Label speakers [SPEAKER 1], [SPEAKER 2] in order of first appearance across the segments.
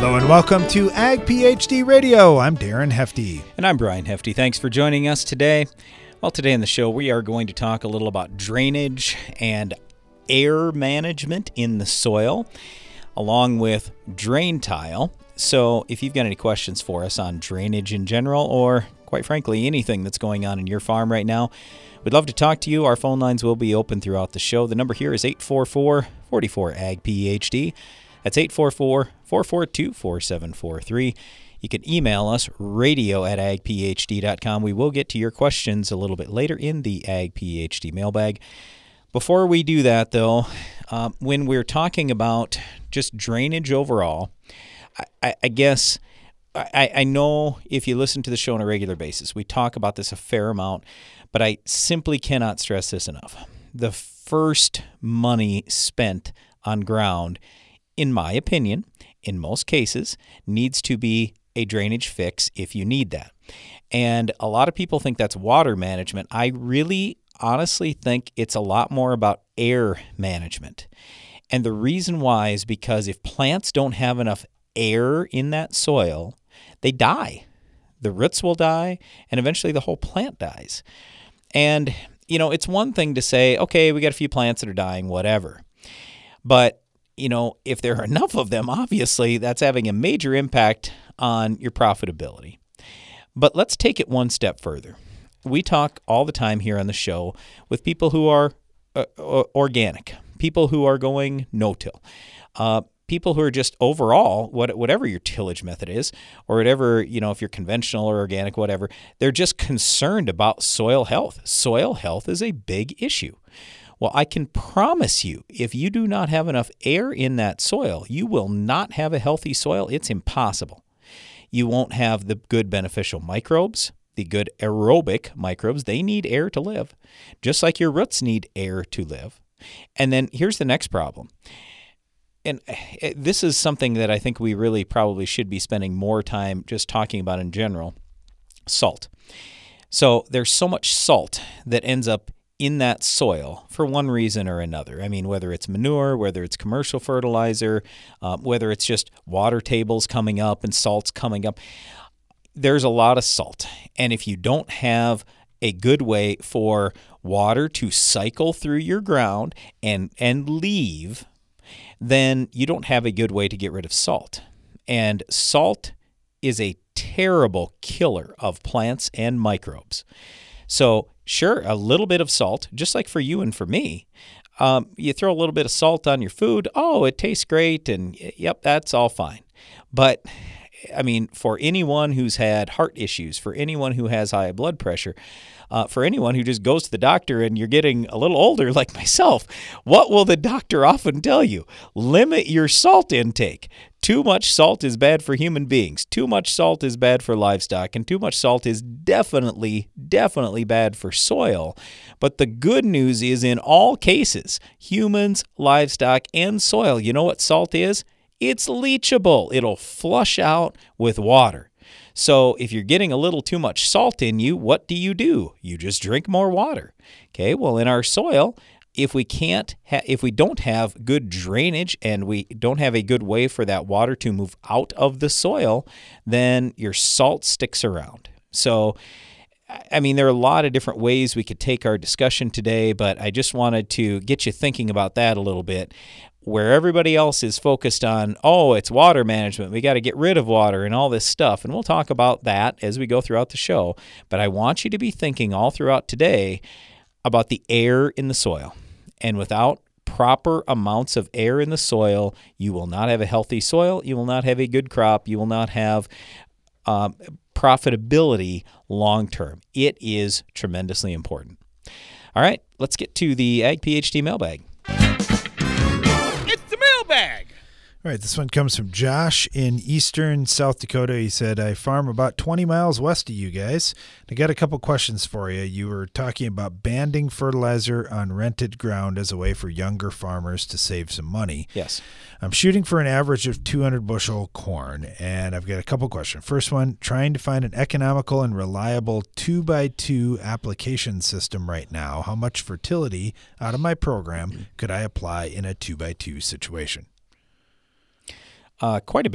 [SPEAKER 1] Hello and welcome to Ag PhD Radio. I'm Darren Hefty.
[SPEAKER 2] And I'm Brian Hefty. Thanks for joining us today. Well, today in the show, we are going to talk a little about drainage and air management in the soil, along with drain tile. So if you've got any questions for us on drainage in general, or quite frankly, anything that's going on in your farm right now, we'd love to talk to you. Our phone lines will be open throughout the show. The number here is 844-44-AG-PHD. That's 844-442-4743. You can email us, radio@agphd.com. We will get to your questions a little bit later in the Ag PhD mailbag. Before we do that, though, when we're talking about just drainage overall, I guess I know if you listen to the show on a regular basis, we talk about this a fair amount, but I simply cannot stress this enough. The first money spent on ground, in my opinion, in most cases, needs to be a drainage fix if you need that. And a lot of people think that's water management. I really honestly think it's a lot more about air management. And the reason why is because if plants don't have enough air in that soil, they die. The roots will die, and eventually the whole plant dies. And, you know, it's one thing to say, okay, we got a few plants that are dying, whatever. But you know, if there are enough of them, obviously that's having a major impact on your profitability. But let's take it one step further. We talk all the time here on the show with people who are organic, people who are going no-till, people who are just overall, whatever your tillage method is, or whatever, you know, if you're conventional or organic, whatever, they're just concerned about soil health. Soil health is a big issue. Well, I can promise you, if you do not have enough air in that soil, you will not have a healthy soil. It's impossible. You won't have the good beneficial microbes, the good aerobic microbes. They need air to live, just like your roots need air to live. And then here's the next problem. And this is something that I think we really probably should be spending more time just talking about in general, salt. So there's so much salt that ends up in that soil for one reason or another. I mean, whether it's manure, whether it's commercial fertilizer, whether it's just water tables coming up and salts coming up, there's a lot of salt. And if you don't have a good way for water to cycle through your ground and leave, then you don't have a good way to get rid of salt. And salt is a terrible killer of plants and microbes. So sure, a little bit of salt, just like for you and for me, you throw a little bit of salt on your food, oh, it tastes great, and yep, that's all fine. But, I mean, for anyone who's had heart issues, for anyone who has high blood pressure, for anyone who just goes to the doctor and you're getting a little older like myself, what will the doctor often tell you? Limit your salt intake. Too much salt is bad for human beings. Too much salt is bad for livestock, and too much salt is definitely bad for soil. But the good news is in all cases, humans, livestock, and soil, you know what salt is? It's leachable. It'll flush out with water. So if you're getting a little too much salt in you, what do? You just drink more water. Okay, well, in our soil, if we don't have good drainage and we don't have a good way for that water to move out of the soil, then your salt sticks around. So, I mean, there are a lot of different ways we could take our discussion today, but I just wanted to get you thinking about that a little bit. Where everybody else is focused on, oh, it's water management, we got to get rid of water and all this stuff, and we'll talk about that as we go throughout the show. But I want you to be thinking all throughout today about the air in the soil. And without proper amounts of air in the soil, you will not have a healthy soil, you will not have a good crop, you will not have profitability long term. It is tremendously important. All right, let's get to the Ag PhD mailbag.
[SPEAKER 3] It's the mailbag.
[SPEAKER 1] All right, this one comes from Josh in eastern South Dakota. He said, I farm about 20 miles west of you guys. I got a couple questions for you. You were talking about banding fertilizer on rented ground as a way for younger farmers to save some money.
[SPEAKER 2] Yes.
[SPEAKER 1] I'm shooting for an average of 200 bushel corn, and I've got a couple questions. First one, trying to find an economical and reliable 2x2 application system right now. How much fertility out of my program could I apply in a 2x2 situation?
[SPEAKER 2] Quite a bit.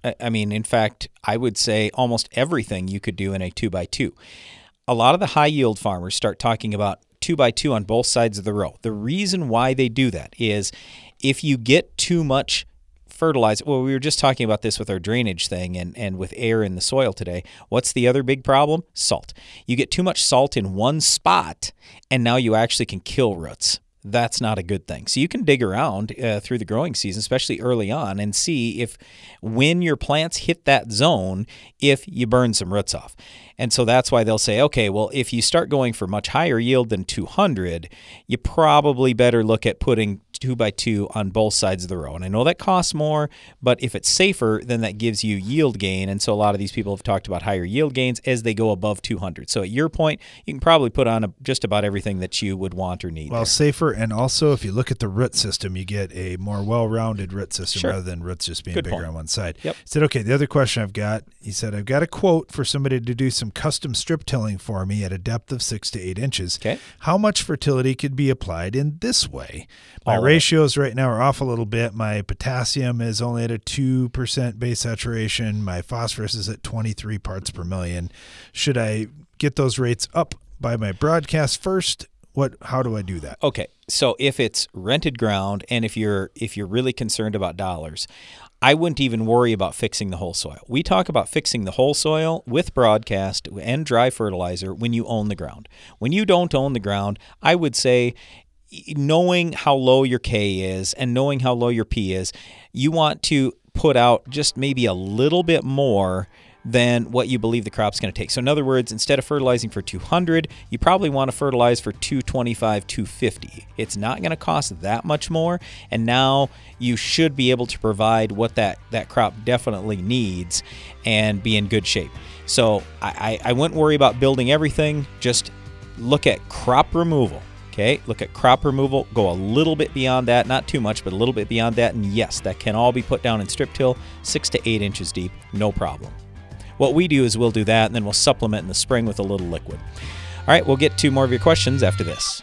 [SPEAKER 2] I mean, in fact, I would say almost everything you could do in a 2x2. A lot of the high yield farmers start talking about 2x2 on both sides of the row. The reason why they do that is if you get too much fertilizer, well, we were just talking about this with our drainage thing and with air in the soil today. What's the other big problem? Salt. You get too much salt in one spot, and now you actually can kill roots. That's not a good thing. So you can dig around through the growing season, especially early on, and see if when your plants hit that zone, if you burn some roots off. And so that's why they'll say, okay, well, if you start going for much higher yield than 200, you probably better look at putting 2x2 on both sides of the row. And I know that costs more, but if it's safer, then that gives you yield gain. And so a lot of these people have talked about higher yield gains as they go above 200. So at your point, you can probably put on just about everything that you would want or need.
[SPEAKER 1] Well, safer, and also if you look at the root system, you get a more well-rounded root system rather than roots just being bigger on one side.
[SPEAKER 2] Yep.
[SPEAKER 1] He said, okay, the other question I've got, he said, I've got a quote for somebody to do some custom strip tilling for me at a depth of 6 to 8 inches.
[SPEAKER 2] Okay.
[SPEAKER 1] How much fertility could be applied in this way? My ratios right now are off a little bit. My potassium is only at a 2% base saturation. My phosphorus is at 23 parts per million. Should I get those rates up by my broadcast first? How do I do that?
[SPEAKER 2] Okay. So if it's rented ground and if you're really concerned about dollars, I wouldn't even worry about fixing the whole soil. We talk about fixing the whole soil with broadcast and dry fertilizer when you own the ground. When you don't own the ground, I would say, knowing how low your K is and knowing how low your P is, you want to put out just maybe a little bit more than what you believe the crop's going to take. So in other words, instead of fertilizing for 200, you probably want to fertilize for 225, 250. It's not going to cost that much more, and now you should be able to provide what that crop definitely needs and be in good shape. So I wouldn't worry about building everything. Just look at crop removal. Okay, look at crop removal, go a little bit beyond that, not too much, but a little bit beyond that, and yes, that can all be put down in strip till 6 to 8 inches deep, no problem. What we do is we'll do that, and then we'll supplement in the spring with a little liquid. All right, we'll get to more of your questions after this.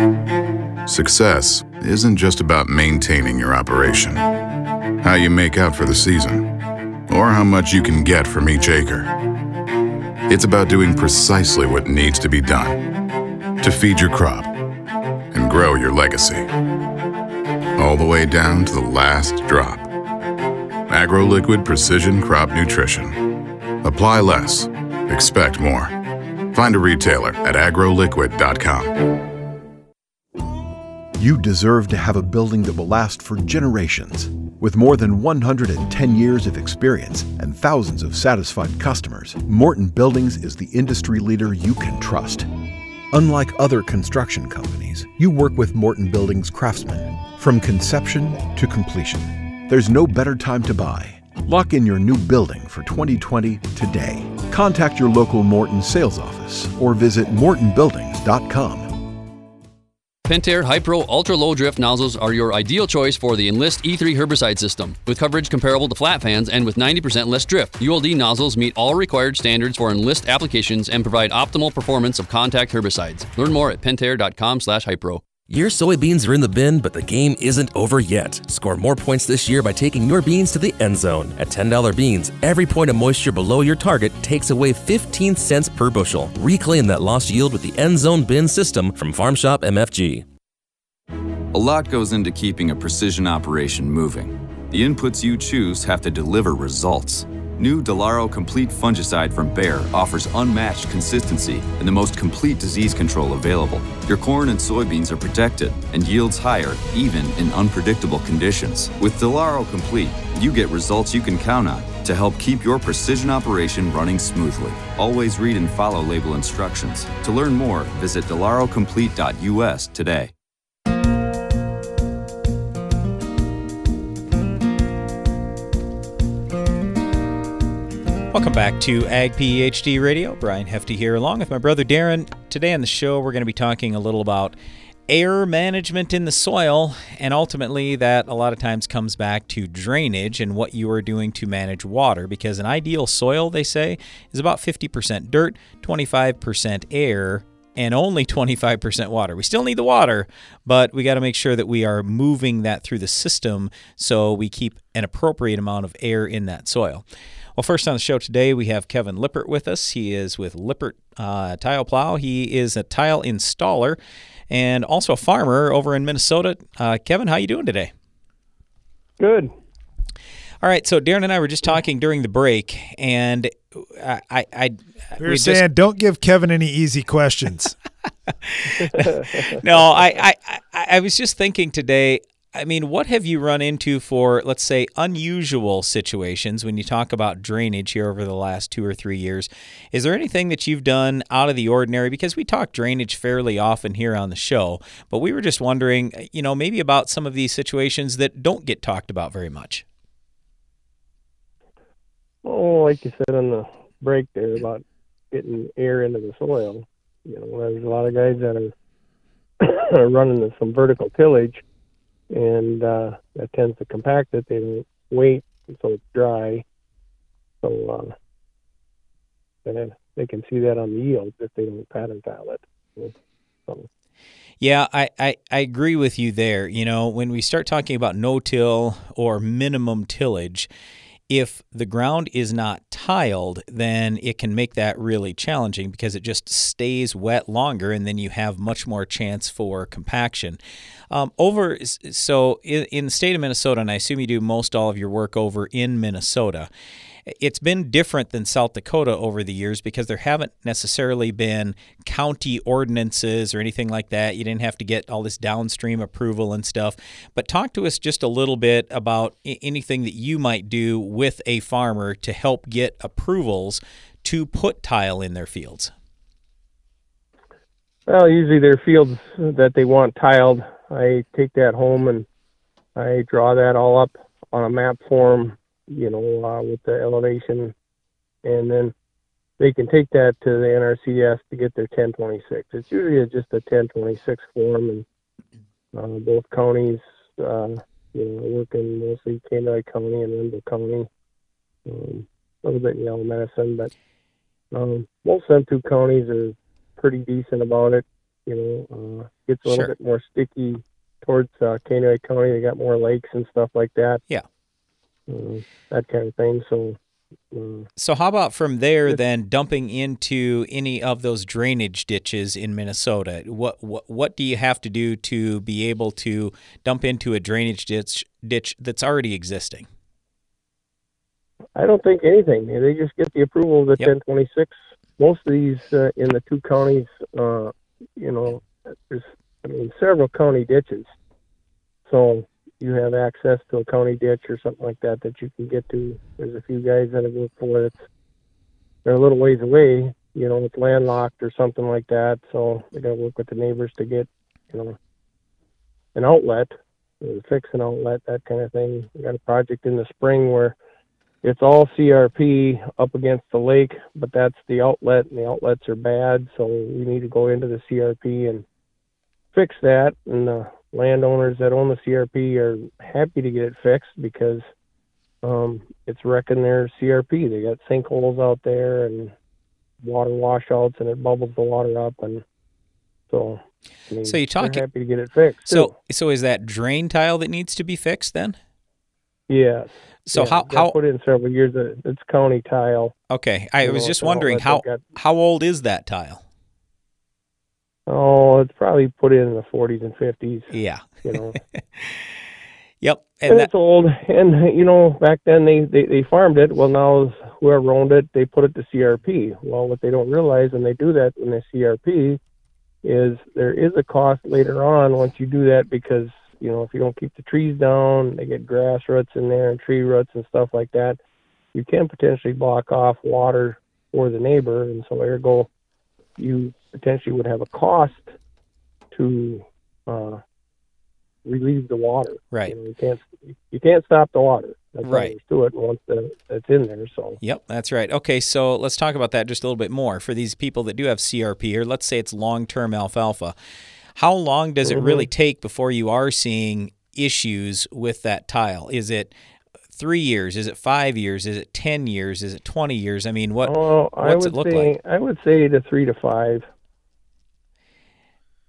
[SPEAKER 4] Success isn't just about maintaining your operation, how you make out for the season, or how much you can get from each acre. It's about doing precisely what needs to be done to feed your crop and grow your legacy, all the way down to the last drop. AgroLiquid Precision Crop Nutrition. Apply less, expect more. Find a retailer at agroliquid.com.
[SPEAKER 5] You deserve to have a building that will last for generations. With more than 110 years of experience and thousands of satisfied customers, Morton Buildings is the industry leader you can trust. Unlike other construction companies, you work with Morton Buildings craftsmen from conception to completion. There's no better time to buy. Lock in your new building for 2020 today. Contact your local Morton sales office or visit mortonbuildings.com.
[SPEAKER 6] Pentair Hi-Pro Ultra Low Drift nozzles are your ideal choice for the Enlist E3 herbicide system. With coverage comparable to flat fans and with 90% less drift, ULD nozzles meet all required standards for Enlist applications and provide optimal performance of contact herbicides. Learn more at pentair.com/Hi-Pro.
[SPEAKER 7] Your soybeans are in the bin, but the game isn't over yet. Score more points this year by taking your beans to the end zone. At $10 beans, every point of moisture below your target takes away 15 cents per bushel. Reclaim that lost yield with the end zone bin system from Farm Shop MFG.
[SPEAKER 8] A lot goes into keeping a precision operation moving. The inputs you choose have to deliver results. New Delaro Complete Fungicide from Bayer offers unmatched consistency and the most complete disease control available. Your corn and soybeans are protected and yields higher even in unpredictable conditions. With Delaro Complete, you get results you can count on to help keep your precision operation running smoothly. Always read and follow label instructions. To learn more, visit delarocomplete.us today.
[SPEAKER 2] Welcome back to Ag PhD Radio. Brian Hefty here along with my brother Darren. Today on the show we're going to be talking a little about air management in the soil, and ultimately that a lot of times comes back to drainage and what you are doing to manage water, because an ideal soil, they say, is about 50% dirt, 25% air, and only 25% water. We still need the water, but we got to make sure that we are moving that through the system so we keep an appropriate amount of air in that soil. Well, first on the show today, we have Kevin Lippert with us. He is with Lippert Tile Plow. He is a tile installer and also a farmer over in Minnesota. Kevin, how you doing today?
[SPEAKER 9] Good.
[SPEAKER 2] All right, so Darren and I were just talking during the break, and
[SPEAKER 1] we were saying don't give Kevin any easy questions.
[SPEAKER 2] No, I was just thinking today, I mean, what have you run into for, let's say, unusual situations when you talk about drainage here over the last 2 or 3 years? Is there anything that you've done out of the ordinary? Because we talk drainage fairly often here on the show, but we were just wondering, maybe about some of these situations that don't get talked about very much.
[SPEAKER 9] Oh, like you said on the break there about getting air into the soil. There's a lot of guys that are running some vertical tillage, and that tends to compact it. They don't wait until it's dry. So they can see that on the yield if they don't pattern tile it. So.
[SPEAKER 2] Yeah, I agree with you there. When we start talking about no-till or minimum tillage, if the ground is not tiled, then it can make that really challenging because it just stays wet longer, and then you have much more chance for compaction. So in the state of Minnesota, and I assume you do most all of your work over in Minnesota, it's been different than South Dakota over the years because there haven't necessarily been county ordinances or anything like that. You didn't have to get all this downstream approval and stuff. But talk to us just a little bit about anything that you might do with a farmer to help get approvals to put tile in their fields.
[SPEAKER 9] Well, usually their fields that they want tiled, I take that home and I draw that all up on a map form, with the elevation, and then they can take that to the NRCS to get their 1026. It's usually just a 1026 form, and both counties, working mostly Kaneohe County and Wendell County, a little bit in Yellow Medicine, but most of them 2 counties are pretty decent about it. Gets a little bit more sticky towards Kaneohe County. They got more lakes and stuff like that.
[SPEAKER 2] Yeah.
[SPEAKER 9] That kind of thing.
[SPEAKER 2] So how about from there then dumping into any of those drainage ditches in Minnesota? What do you have to do to be able to dump into a drainage ditch that's already existing?
[SPEAKER 9] I don't think anything. They just get the approval of the 1026. Most of these in the 2 counties, there's several county ditches. So you have access to a county ditch or something like that you can get to. There's a few guys that have worked for it. They're a little ways away, it's landlocked or something like that. So they got to work with the neighbors to get, an outlet, fix an outlet, that kind of thing. We got a project in the spring where it's all CRP up against the lake, but that's the outlet, and the outlets are bad. So we need to go into the CRP and fix that. And the landowners that own the CRP are happy to get it fixed because it's wrecking their CRP. They got sinkholes out there and water washouts, and it bubbles the water up, and so
[SPEAKER 2] you're talking,
[SPEAKER 9] they're happy to get it fixed.
[SPEAKER 2] So is that drain tile that needs to be fixed then?
[SPEAKER 9] Yes.
[SPEAKER 2] So how
[SPEAKER 9] put in several years? It's county tile.
[SPEAKER 2] Okay, I was just wondering how old is that tile?
[SPEAKER 9] Oh, it's probably put in the 40s and 50s.
[SPEAKER 2] Yeah.
[SPEAKER 9] Yep. And it's old. And, back then they farmed it. Well, now whoever owned it, they put it to CRP. Well, what they don't realize when they do that in the CRP is there is a cost later on once you do that because, if you don't keep the trees down, they get grass roots in there and tree roots and stuff like that. You can potentially block off water for the neighbor. And so ergo, you potentially would have a cost to relieve the water.
[SPEAKER 2] Right.
[SPEAKER 9] You can't stop the water. That's
[SPEAKER 2] right.
[SPEAKER 9] Do it once it's in there. So.
[SPEAKER 2] Yep, that's right. Okay, so let's talk about that just a little bit more. For these people that do have CRP, or let's say it's long-term alfalfa, how long does it really take before you are seeing issues with that tile? Is it 3 years? Is it 5 years? Is it 10 years? Is it 20 years? I mean, what's it look like?
[SPEAKER 9] I would say 3 to 5.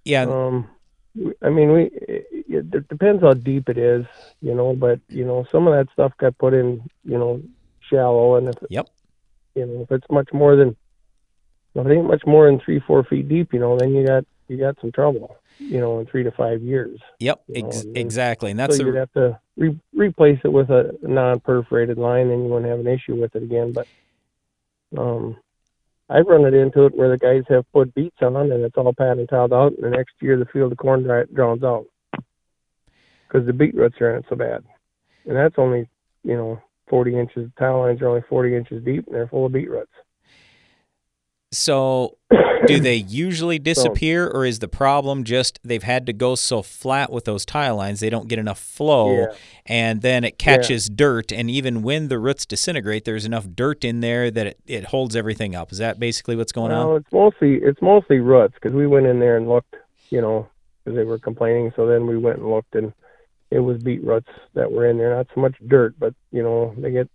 [SPEAKER 2] Yeah.
[SPEAKER 9] I mean, it depends how deep it is, but, some of that stuff got put in, shallow. And if,
[SPEAKER 2] Yep.
[SPEAKER 9] If it's much more than, if it ain't much more than 3-4 feet deep, then you got some trouble, in 3 to 5 years.
[SPEAKER 2] Yep. Exactly. And that's
[SPEAKER 9] so you'd have to replace it with a non-perforated line, and you wouldn't have an issue with it again. But, I've run it into it where the guys have put beets on, and it's all pattern tiled out, and the next year the field of corn drowns out because the beet roots are in it so bad. And that's only, 40 inches. Tile lines are only 40 inches deep, and they're full of beet roots.
[SPEAKER 2] So do they usually disappear, or is the problem just they've had to go so flat with those tile lines they don't get enough flow, and then it catches dirt, and even when the roots disintegrate, there's enough dirt in there that it holds everything up? Is that basically what's going on?
[SPEAKER 9] It's mostly roots, because we went in there and looked, because they were complaining, so then we went and looked, and it was beet roots that were in there, not so much dirt, but, they get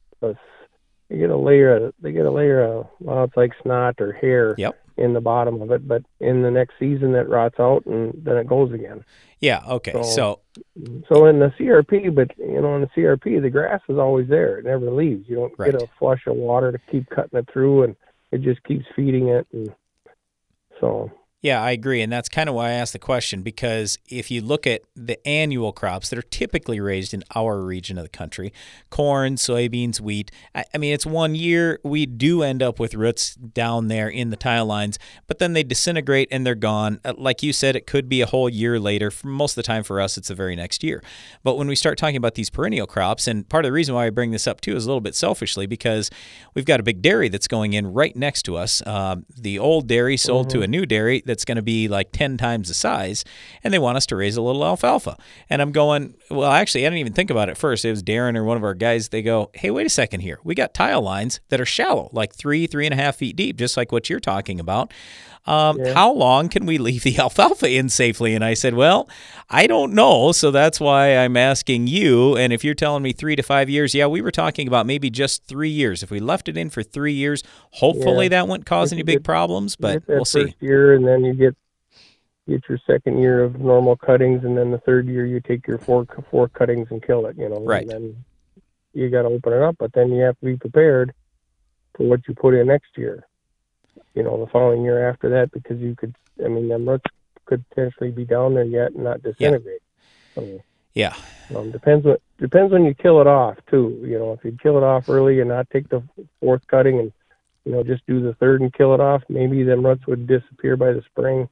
[SPEAKER 9] a layer of, well, it's like snot or hair in the bottom of it, but in the next season that rots out, and then it goes again.
[SPEAKER 2] Yeah, okay. So
[SPEAKER 9] in the CRP, but, in the CRP, the grass is always there. It never leaves. You don't get a flush of water to keep cutting it through, and it just keeps feeding it. And so...
[SPEAKER 2] Yeah, I agree, and that's kind of why I asked the question, because if you look at the annual crops that are typically raised in our region of the country, corn, soybeans, wheat, I mean, it's 1 year, we do end up with roots down there in the tile lines, but then they disintegrate and they're gone. Like you said, it could be a whole year later. For most of the time for us, it's the very next year. But when we start talking about these perennial crops, and part of the reason why I bring this up too is a little bit selfishly, because we've got a big dairy that's going in right next to us. The old dairy sold to a new dairy that's going to be like 10 times the size, and they want us to raise a little alfalfa. And I'm going, well, actually, I didn't even think about it first. It was Darren or one of our guys. They go, hey, wait a second here. We got tile lines that are shallow, like 3.5 feet deep, just like what you're talking about. How long can we leave the alfalfa in safely? And I said, well, I don't know. So that's why I'm asking you. And if you're telling me 3 to 5 years, we were talking about maybe just 3 years. If we left it in for 3 years, hopefully that wouldn't cause any big problems, but we'll see.
[SPEAKER 9] First year, and then you get your second year of normal cuttings, and then the third year you take your four cuttings and kill it,
[SPEAKER 2] Right.
[SPEAKER 9] And then you got to open it up, but then you have to be prepared for what you put in next year. The following year after that, because them roots could potentially be down there yet and not disintegrate.
[SPEAKER 2] Yeah.
[SPEAKER 9] So, depends when you kill it off too. If you kill it off early and not take the fourth cutting and, just do the third and kill it off, maybe them roots would disappear by the spring.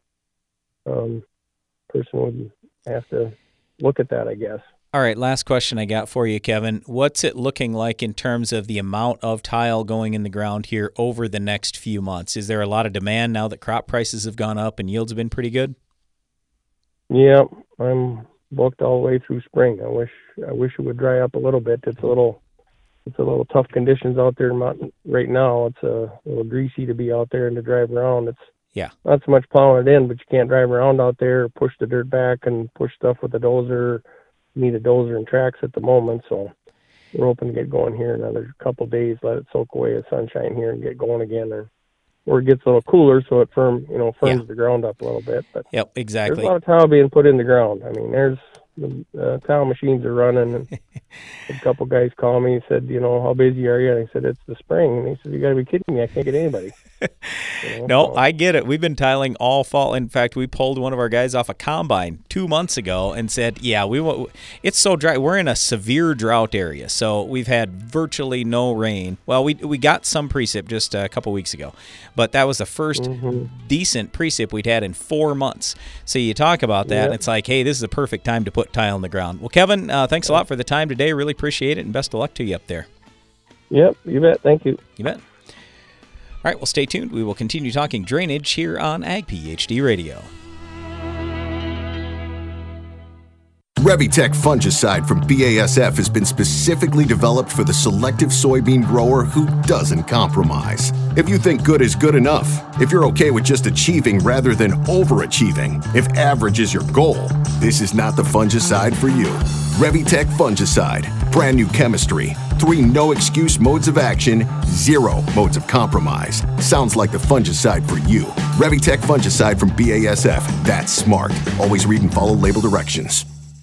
[SPEAKER 9] Person would have to look at that, I guess.
[SPEAKER 2] All right, last question I got for you, Kevin. What's it looking like in terms of the amount of tile going in the ground here over the next few months? Is there a lot of demand now that crop prices have gone up and yields have been pretty good?
[SPEAKER 9] Yeah, I'm booked all the way through spring. I wish it would dry up a little bit. It's a little tough conditions out there right now. It's a little greasy to be out there and to drive around. It's not so much plowing it in, but you can't drive around out there, push the dirt back and push stuff with a dozer. Need a dozer and tracks at the moment, so we're hoping to get going here in another couple of days, let it soak away the sunshine here and get going again, or it gets a little cooler so it firms the ground up a little bit. But
[SPEAKER 2] exactly.
[SPEAKER 9] There's a lot of tile being put in the ground. I mean, there's the tile machines are running, and a couple guys called me and said, how busy are you? And I said, it's the spring. And he said, you got to be kidding me. I can't get anybody.
[SPEAKER 2] No, I get it. We've been tiling all fall. In fact, we pulled one of our guys off a combine 2 months ago and said, it's so dry. We're in a severe drought area, so we've had virtually no rain. Well, we got some precip just a couple weeks ago, but that was the first decent precip we'd had in 4 months. So you talk about that, and it's like, hey, this is the perfect time to put tile in the ground. Well, Kevin, thanks a lot for the time today. Really appreciate it, and best of luck to you up there.
[SPEAKER 9] Yep, you bet. Thank you.
[SPEAKER 2] You bet. All right, well, stay tuned. We will continue talking drainage here on Ag PhD Radio.
[SPEAKER 10] Revitec fungicide from BASF has been specifically developed for the selective soybean grower who doesn't compromise. If you think good is good enough, if you're okay with just achieving rather than overachieving, if average is your goal, this is not the fungicide for you. Revitec fungicide, brand new chemistry, 3 no-excuse modes of action, 0 modes of compromise. Sounds like the fungicide for you. Revitec Fungicide from BASF. That's smart. Always read and follow label directions.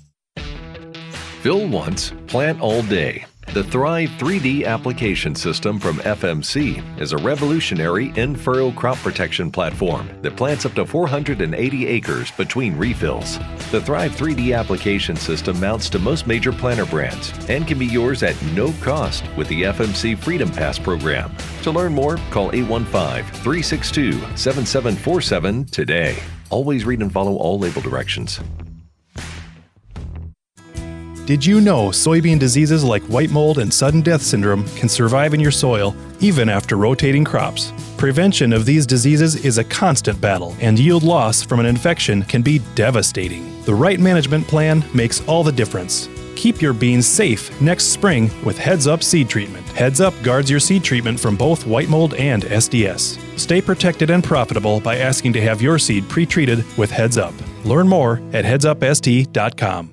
[SPEAKER 11] Fill once, plant all day. The Thrive 3D application system from FMC is a revolutionary in-furrow crop protection platform that plants up to 480 acres between refills. The Thrive 3D application system mounts to most major planter brands and can be yours at no cost with the FMC Freedom Pass program. To learn more, call 815-362-7747 today. Always read and follow all label directions.
[SPEAKER 12] Did you know soybean diseases like white mold and sudden death syndrome can survive in your soil even after rotating crops? Prevention of these diseases is a constant battle, and yield loss from an infection can be devastating. The right management plan makes all the difference. Keep your beans safe next spring with Heads Up Seed Treatment. Heads Up guards your seed treatment from both white mold and SDS. Stay protected and profitable by asking to have your seed pre-treated with Heads Up. Learn more at headsupst.com.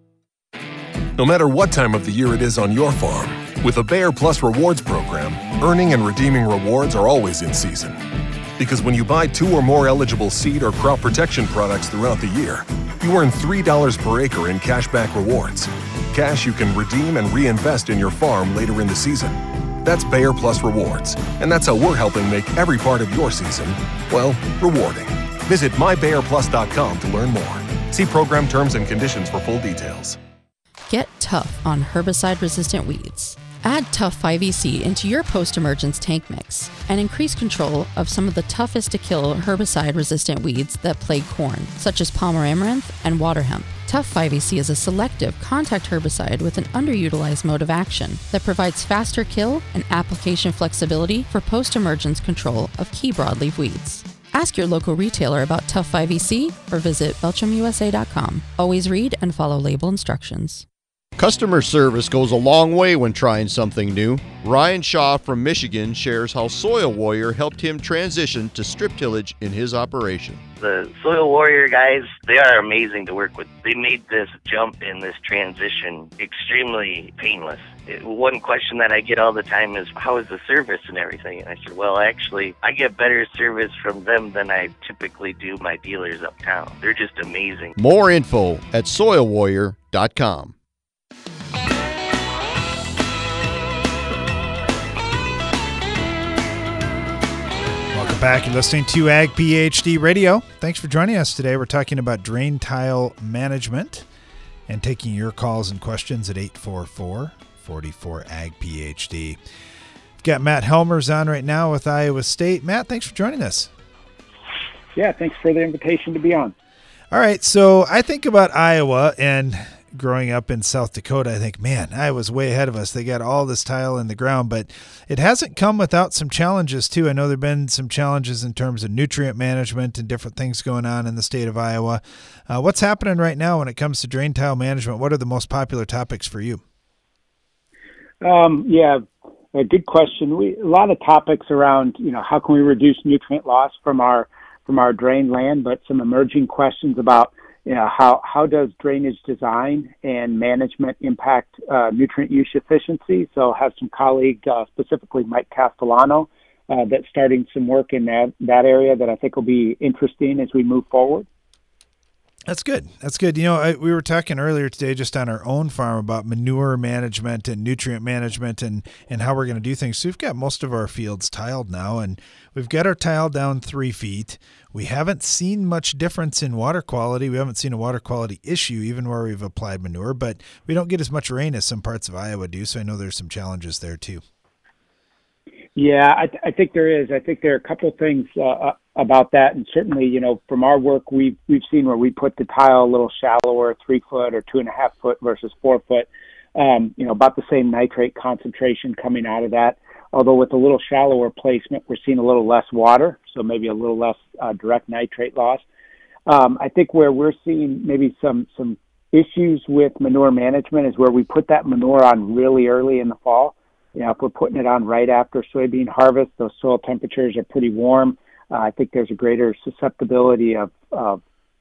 [SPEAKER 13] No matter what time of the year it is on your farm, with the Bayer Plus Rewards program, earning and redeeming rewards are always in season. Because when you buy 2 or more eligible seed or crop protection products throughout the year, you earn $3 per acre in cashback rewards. Cash you can redeem and reinvest in your farm later in the season. That's Bayer Plus Rewards, and that's how we're helping make every part of your season, well, rewarding. Visit mybayerplus.com to learn more. See program terms and conditions for full details.
[SPEAKER 14] Get tough on herbicide-resistant weeds. Add Tough 5EC into your post-emergence tank mix and increase control of some of the toughest to kill herbicide-resistant weeds that plague corn, such as Palmer amaranth and water hemp. Tough 5EC is a selective contact herbicide with an underutilized mode of action that provides faster kill and application flexibility for post-emergence control of key broadleaf weeds. Ask your local retailer about Tough 5EC or visit BelchamUSA.com. Always read and follow label instructions.
[SPEAKER 15] Customer service goes a long way when trying something new. Ryan Shaw from Michigan shares how Soil Warrior helped him transition to strip tillage in his operation.
[SPEAKER 16] The Soil Warrior guys, they are amazing to work with. They made this jump and this transition extremely painless. One question that I get all the time is, how is the service and everything? And I said, well, actually, I get better service from them than I typically do my dealers uptown. They're just amazing.
[SPEAKER 15] More info at soilwarrior.com.
[SPEAKER 1] Welcome back. You're listening to Ag PhD Radio. Thanks for joining us today. We're talking about drain tile management and taking your calls and questions at 844-44-AG-PhD. We've got Matt Helmers on right now with Iowa State. Matt, thanks for joining us.
[SPEAKER 17] Yeah, thanks for the invitation to be on.
[SPEAKER 1] All right, so I think about Iowa, and growing up in South Dakota, I think, man, Iowa's way ahead of us. They got all this tile in the ground, but it hasn't come without some challenges, too. I know there have been some challenges in terms of nutrient management and different things going on in the state of Iowa. What's happening right now when it comes to drain tile management? What are the most popular topics for you?
[SPEAKER 17] Yeah, a good question. A lot of topics around, how can we reduce nutrient loss from our drain land, but some emerging questions about how does drainage design and management impact nutrient use efficiency? So I have some colleague, specifically Mike Castellano, that's starting some work in that area that I think will be interesting as we move forward.
[SPEAKER 1] That's good. That's good. We were talking earlier today just on our own farm about manure management and nutrient management and how we're going to do things. So we've got most of our fields tiled now, and we've got our tile down 3 feet. We haven't seen much difference in water quality. We haven't seen a water quality issue even where we've applied manure, but we don't get as much rain as some parts of Iowa do, so I know there's some challenges there too.
[SPEAKER 17] Yeah, I think there is. I think there are a couple of things about that, and certainly, from our work, we've seen where we put the tile a little shallower, 3 foot or 2.5 foot versus 4 foot. About the same nitrate concentration coming out of that. Although with a little shallower placement, we're seeing a little less water, so maybe a little less direct nitrate loss. I think where we're seeing maybe some issues with manure management is where we put that manure on really early in the fall. If we're putting it on right after soybean harvest, those soil temperatures are pretty warm. I think there's a greater susceptibility of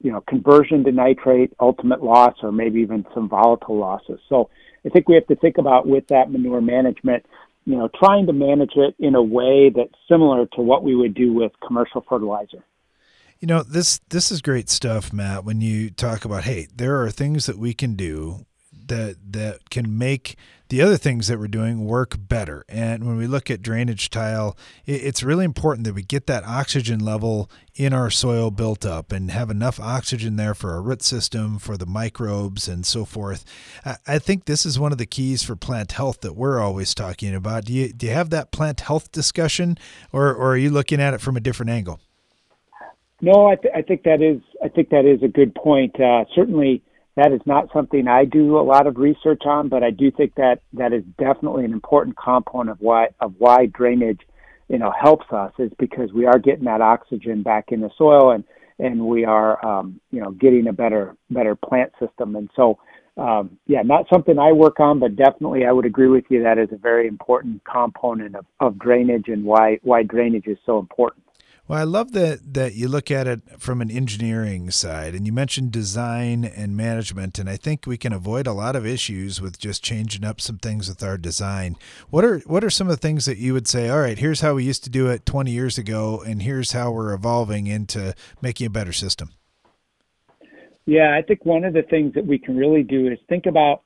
[SPEAKER 17] conversion to nitrate, ultimate loss, or maybe even some volatile losses. So I think we have to think about with that manure management, trying to manage it in a way that's similar to what we would do with commercial fertilizer.
[SPEAKER 1] This is great stuff, Matt, when you talk about, hey, there are things that we can do that can make the other things that we're doing work better. And when we look at drainage tile, it's really important that we get that oxygen level in our soil built up and have enough oxygen there for our root system, for the microbes and so forth. I think this is one of the keys for plant health that we're always talking about. Do you have that plant health discussion, or are you looking at it from a different angle?
[SPEAKER 17] No, I think that is a good point. Certainly, that is not something I do a lot of research on, but I do think that is definitely an important component of why drainage, helps us, is because we are getting that oxygen back in the soil and we are, getting a better plant system. And so, not something I work on, but definitely I would agree with you that is a very important component of drainage and why drainage is so important.
[SPEAKER 1] Well, I love that you look at it from an engineering side, and you mentioned design and management, and I think we can avoid a lot of issues with just changing up some things with our design. What are some of the things that you would say, all right, here's how we used to do it 20 years ago, and here's how we're evolving into making a better system?
[SPEAKER 17] Yeah, I think one of the things that we can really do is think about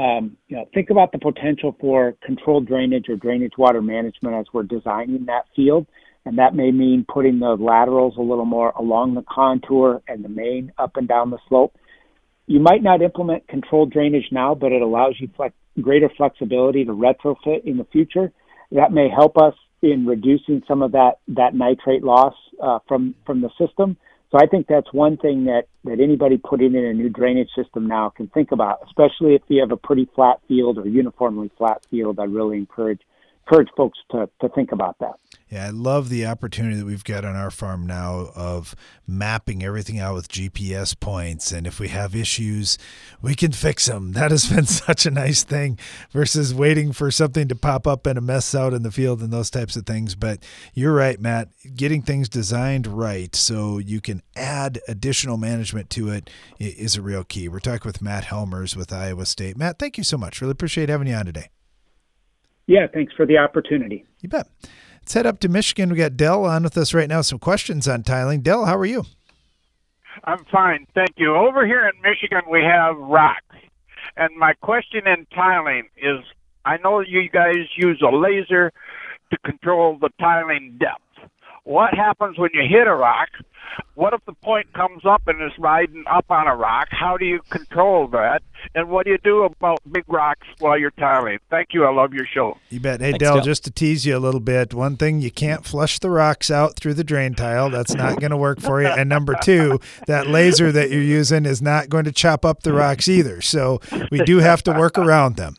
[SPEAKER 17] the potential for controlled drainage or drainage water management as we're designing that field. And that may mean putting the laterals a little more along the contour and the main up and down the slope. You might not implement controlled drainage now, but it allows you greater flexibility to retrofit in the future. That may help us in reducing some of that nitrate loss from the system. So I think that's one thing that anybody putting in a new drainage system now can think about, especially if you have a pretty flat field or uniformly flat field. I really encourage folks to think about that.
[SPEAKER 1] Yeah, I love the opportunity that we've got on our farm now of mapping everything out with GPS points. And if we have issues, we can fix them. That has been such a nice thing versus waiting for something to pop up and a mess out in the field and those types of things. But you're right, Matt, getting things designed right so you can add additional management to it is a real key. We're talking with Matt Helmers with Iowa State. Matt, thank you so much. Really appreciate having you on today.
[SPEAKER 17] Yeah, thanks for the opportunity.
[SPEAKER 1] You bet. Let's head up to Michigan. We got Dell on with us right now. Some questions on tiling. Dell, how are you?
[SPEAKER 18] I'm fine, thank you. Over here in Michigan, we have rock. And my question in tiling is, I know you guys use a laser to control the tiling depth. What happens when you hit a rock? What if the point comes up and is riding up on a rock? How do you control that? And what do you do about big rocks while you're tiling? Thank you. I love your show.
[SPEAKER 1] You bet. Hey, Dell, just to tease you a little bit, one thing, you can't flush the rocks out through the drain tile. That's not going to work for you. And number two, that laser that you're using is not going to chop up the rocks either. So we do have to work around them.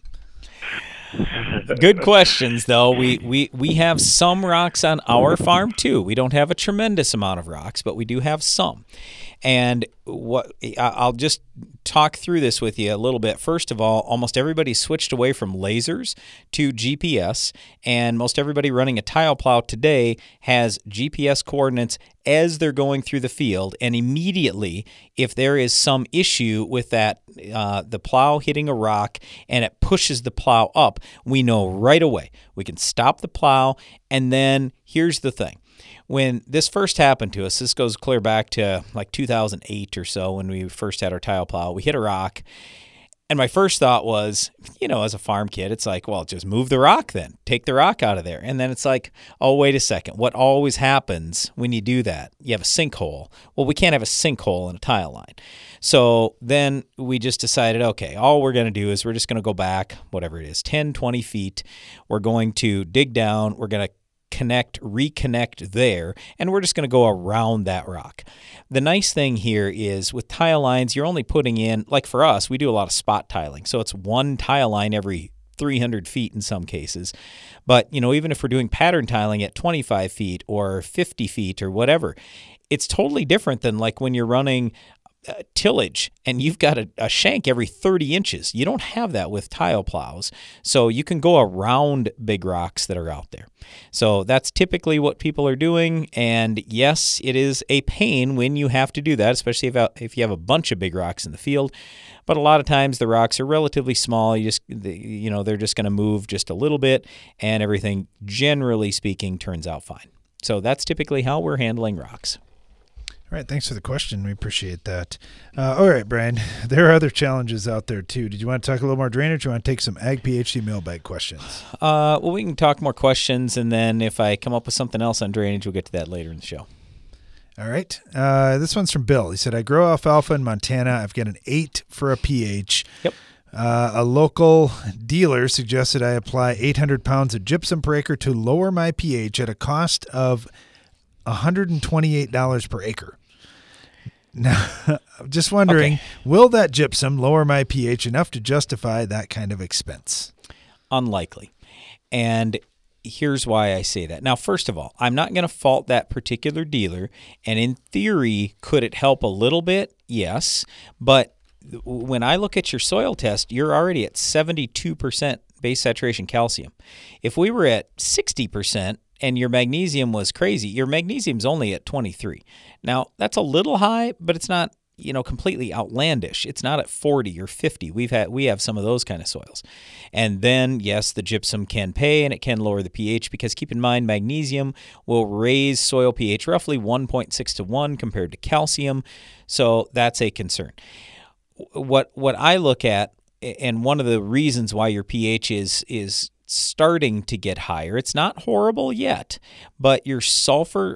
[SPEAKER 2] Good questions, though. We have some rocks on our farm, too. We don't have a tremendous amount of rocks, but we do have some. And I'll just talk through this with you a little bit. First of all, almost everybody switched away from lasers to GPS, and most everybody running a tile plow today has GPS coordinates as they're going through the field, and immediately, if there is some issue with that, the plow hitting a rock and it pushes the plow up, we know right away. We can stop the plow, and then here's the thing. When this first happened to us, this goes clear back to like 2008 or so when we first had our tile plow. We hit a rock, and my first thought was, as a farm kid, it's like, well, just move the rock then. Take the rock out of there. And then it's like, oh, wait a second. What always happens when you do that? You have a sinkhole. Well, we can't have a sinkhole in a tile line. So then we just decided, okay, all we're going to do is we're just going to go back, whatever it is, 10, 20 feet. We're going to dig down. We're going to reconnect there, and we're just going to go around that rock. The nice thing here is with tile lines, you're only putting in, like for us, we do a lot of spot tiling. So it's one tile line every 300 feet in some cases. But, even if we're doing pattern tiling at 25 feet or 50 feet or whatever, it's totally different than like when you're running tillage and you've got a shank every 30 inches. You don't have that with tile plows. So you can go around big rocks that are out there. So that's typically what people are doing. And yes, it is a pain when you have to do that, especially if you have a bunch of big rocks in the field. But a lot of times the rocks are relatively small. They're just going to move just a little bit and everything, generally speaking, turns out fine. So that's typically how we're handling rocks.
[SPEAKER 1] All right, thanks for the question. We appreciate that. All right, Brian, there are other challenges out there too. Did you want to talk a little more drainage, or do you want to take some Ag PhD mailbag questions?
[SPEAKER 2] Well, we can talk more questions, and then if I come up with something else on drainage, we'll get to that later in the show.
[SPEAKER 1] All right. This one's from Bill. He said, I grow alfalfa in Montana. I've got an 8 for a pH.
[SPEAKER 2] Yep.
[SPEAKER 1] A local dealer suggested I apply 800 pounds of gypsum per acre to lower my pH at a cost of $128 per acre. Now, I'm just wondering, will that gypsum lower my pH enough to justify that kind of expense?
[SPEAKER 2] Unlikely. And here's why I say that. Now, first of all, I'm not going to fault that particular dealer. And in theory, could it help a little bit? Yes. But when I look at your soil test, you're already at 72% base saturation calcium. If we were at 60%, and your magnesium was crazy, your magnesium's only at 23. Now, that's a little high, but it's not, completely outlandish. It's not at 40 or 50. We have some of those kind of soils. And then, yes, the gypsum can pay and it can lower the pH, because keep in mind, magnesium will raise soil pH roughly 1.6 to 1 compared to calcium. So that's a concern. What I look at, and one of the reasons why your pH is starting to get higher. It's not horrible yet, but your sodium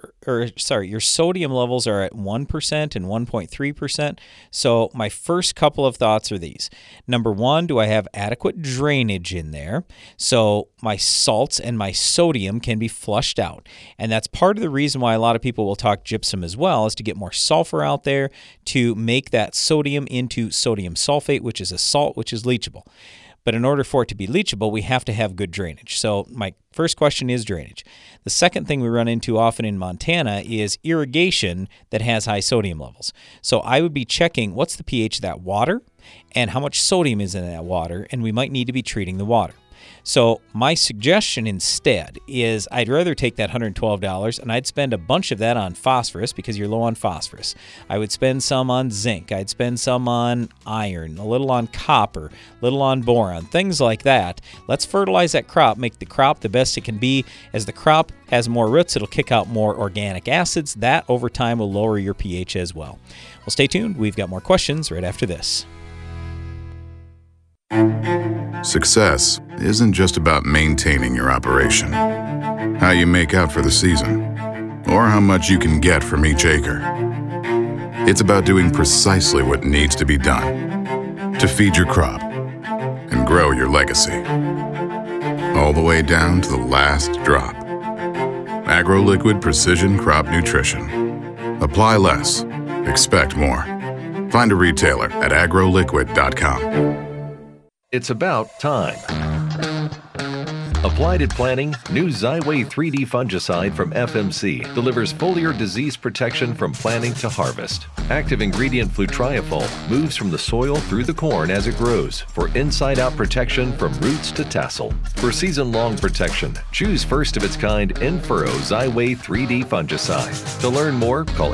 [SPEAKER 2] levels are at 1% and 1.3%. So my first couple of thoughts are these. Number one, do I have adequate drainage in there? So my salts and my sodium can be flushed out. And that's part of the reason why a lot of people will talk gypsum as well, is to get more sulfur out there to make that sodium into sodium sulfate, which is a salt, which is leachable. But in order for it to be leachable, we have to have good drainage. So my first question is drainage. The second thing we run into often in Montana is irrigation that has high sodium levels. So I would be checking what's the pH of that water and how much sodium is in that water, and we might need to be treating the water. So my suggestion instead is I'd rather take that $112 and I'd spend a bunch of that on phosphorus, because you're low on phosphorus. I would spend some on zinc. I'd spend some on iron, a little on copper, a little on boron, things like that. Let's fertilize that crop, make the crop the best it can be. As the crop has more roots, it'll kick out more organic acids. That over time will lower your pH as well. Well, stay tuned. We've got more questions right after this.
[SPEAKER 4] Success isn't just about maintaining your operation, how you make out for the season, or how much you can get from each acre. It's about doing precisely what needs to be done to feed your crop and grow your legacy, all the way down to the last drop. AgroLiquid Precision Crop Nutrition. Apply less, expect more. Find a retailer at agroliquid.com.
[SPEAKER 11] It's about time. Applied at planting, new Xyway 3D fungicide from FMC delivers foliar disease protection from planting to harvest. Active ingredient flutriafol moves from the soil through the corn as it grows for inside-out protection from roots to tassel. For season-long protection, choose first of its kind In-Furrow Xyway 3D fungicide. To learn more, call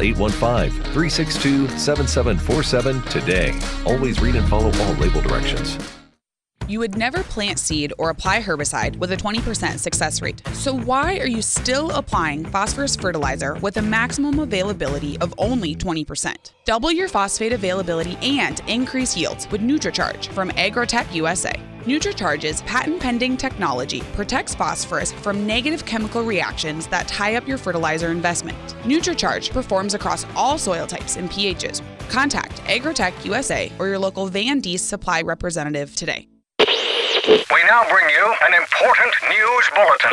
[SPEAKER 11] 815-362-7747 today. Always read and follow all label directions.
[SPEAKER 19] You would never plant seed or apply herbicide with a 20% success rate. So why are you still applying phosphorus fertilizer with a maximum availability of only 20%? Double your phosphate availability and increase yields with NutriCharge from Agrotech USA. NutriCharge's patent-pending technology protects phosphorus from negative chemical reactions that tie up your fertilizer investment. NutriCharge performs across all soil types and pHs. Contact Agrotech USA or your local Van Dees supply representative today.
[SPEAKER 3] We now bring you an important news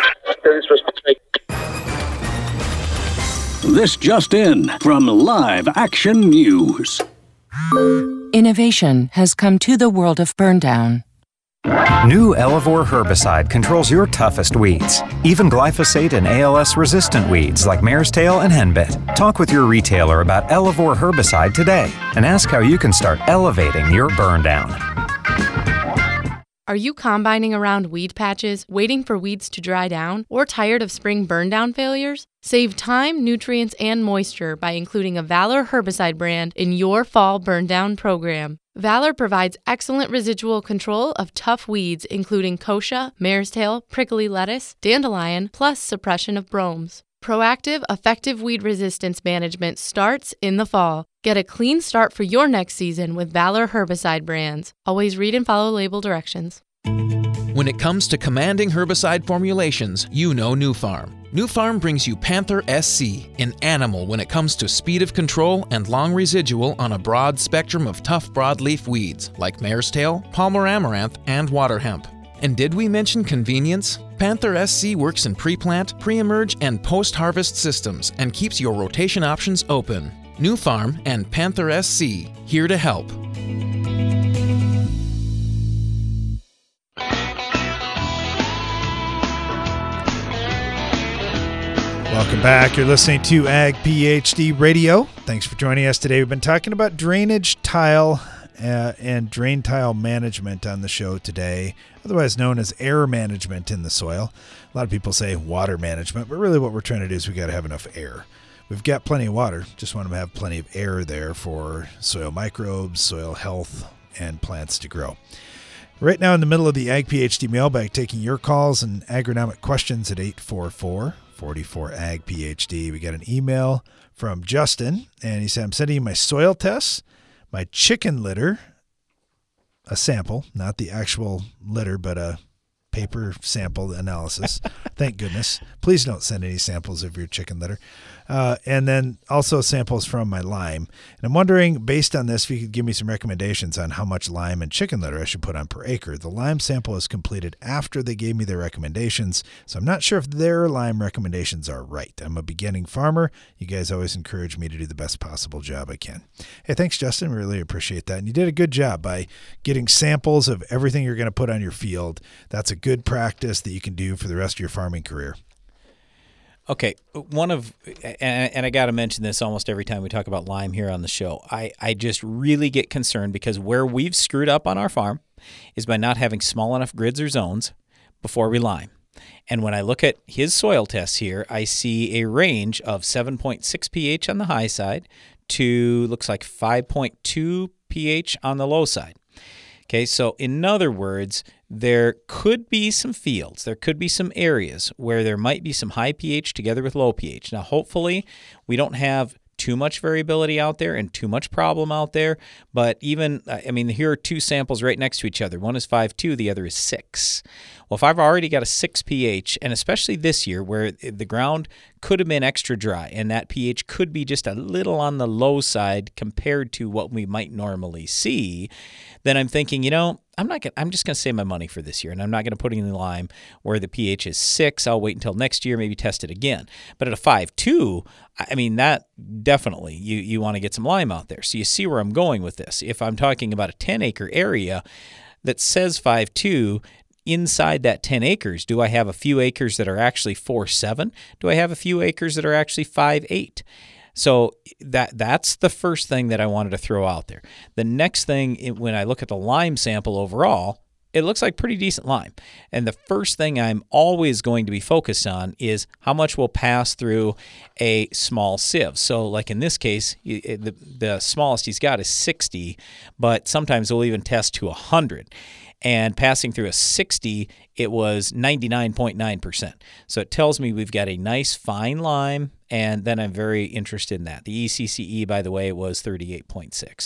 [SPEAKER 3] bulletin.
[SPEAKER 20] This just in from Live Action News.
[SPEAKER 21] Innovation has come to the world of burndown. New Elevore herbicide controls your toughest weeds, even glyphosate and ALS-resistant weeds like mare's tail and henbit. Talk with your retailer about Elevore herbicide today and ask how you can start elevating your burn down.
[SPEAKER 22] Are you combining around weed patches, waiting for weeds to dry down, or tired of spring burn down failures? Save time, nutrients, and moisture by including a Valor herbicide brand in your fall burn down program. Valor provides excellent residual control of tough weeds including kochia, mare's tail, prickly lettuce, dandelion, plus suppression of bromes. Proactive, effective weed resistance management starts in the fall. Get a clean start for your next season with Valor herbicide brands. Always read and follow label directions.
[SPEAKER 23] When it comes to commanding herbicide formulations, you know Nufarm. Nufarm brings you Panther SC, an animal when it comes to speed of control and long residual on a broad spectrum of tough broadleaf weeds like mare's tail, Palmer amaranth, and water hemp. And did we mention convenience? Panther SC works in pre-plant, pre-emerge, and post-harvest systems and keeps your rotation options open. Nufarm and Panther SC, here to help.
[SPEAKER 1] Welcome back. You're listening to Ag PhD Radio. Thanks for joining us today. We've been talking about drainage tile and drain tile management on the show today, otherwise known as air management in the soil. A lot of people say water management, but really what we're trying to do is we got to have enough air. We've got plenty of water, just want to have plenty of air there for soil microbes, soil health, and plants to grow. Right now in the middle of the Ag PhD mailbag, taking your calls and agronomic questions at 844-44-AG-PhD. We got an email from Justin, and he said, I'm sending you my soil tests, my chicken litter, a sample, not the actual litter, but a paper sample analysis. Thank goodness. Please don't send any samples of your chicken litter. And then also samples from my lime. And I'm wondering, based on this, if you could give me some recommendations on how much lime and chicken litter I should put on per acre. The lime sample is completed after they gave me their recommendations, so I'm not sure if their lime recommendations are right. I'm a beginning farmer. You guys always encourage me to do the best possible job I can. Hey, thanks, Justin. Really appreciate that. And you did a good job by getting samples of everything you're going to put on your field. That's a good practice that you can do for the rest of your farming career.
[SPEAKER 2] Okay, and I got to mention this almost every time we talk about lime here on the show. I just really get concerned because where we've screwed up on our farm is by not having small enough grids or zones before we lime. And when I look at his soil tests here, I see a range of 7.6 pH on the high side to looks like 5.2 pH on the low side. Okay, so in other words, there could be some fields, there could be some areas where there might be some high pH together with low pH. Now, hopefully, we don't have too much variability out there and too much problem out there, but even, here are two samples right next to each other. One is 5.2, the other is 6. Well, if I've already got a 6 pH, and especially this year where the ground could have been extra dry and that pH could be just a little on the low side compared to what we might normally see, then I'm thinking, I'm just going to save my money for this year, and I'm not going to put in the lime where the pH is 6. I'll wait until next year, maybe test it again. But at a 5.2, that definitely, you want to get some lime out there. So you see where I'm going with this. If I'm talking about a 10-acre area that says 5.2, inside that 10 acres, do I have a few acres that are actually 4.7? Do I have a few acres that are actually 5.8? So that's the first thing that I wanted to throw out there. The next thing, when I look at the lime sample overall, it looks like pretty decent lime. And the first thing I'm always going to be focused on is how much will pass through a small sieve. So like in this case, the smallest he's got is 60, but sometimes we'll even test to 100. And passing through a 60, it was 99.9%. So it tells me we've got a nice fine lime, and then I'm very interested in that. The ECCE, by the way, was 38.6.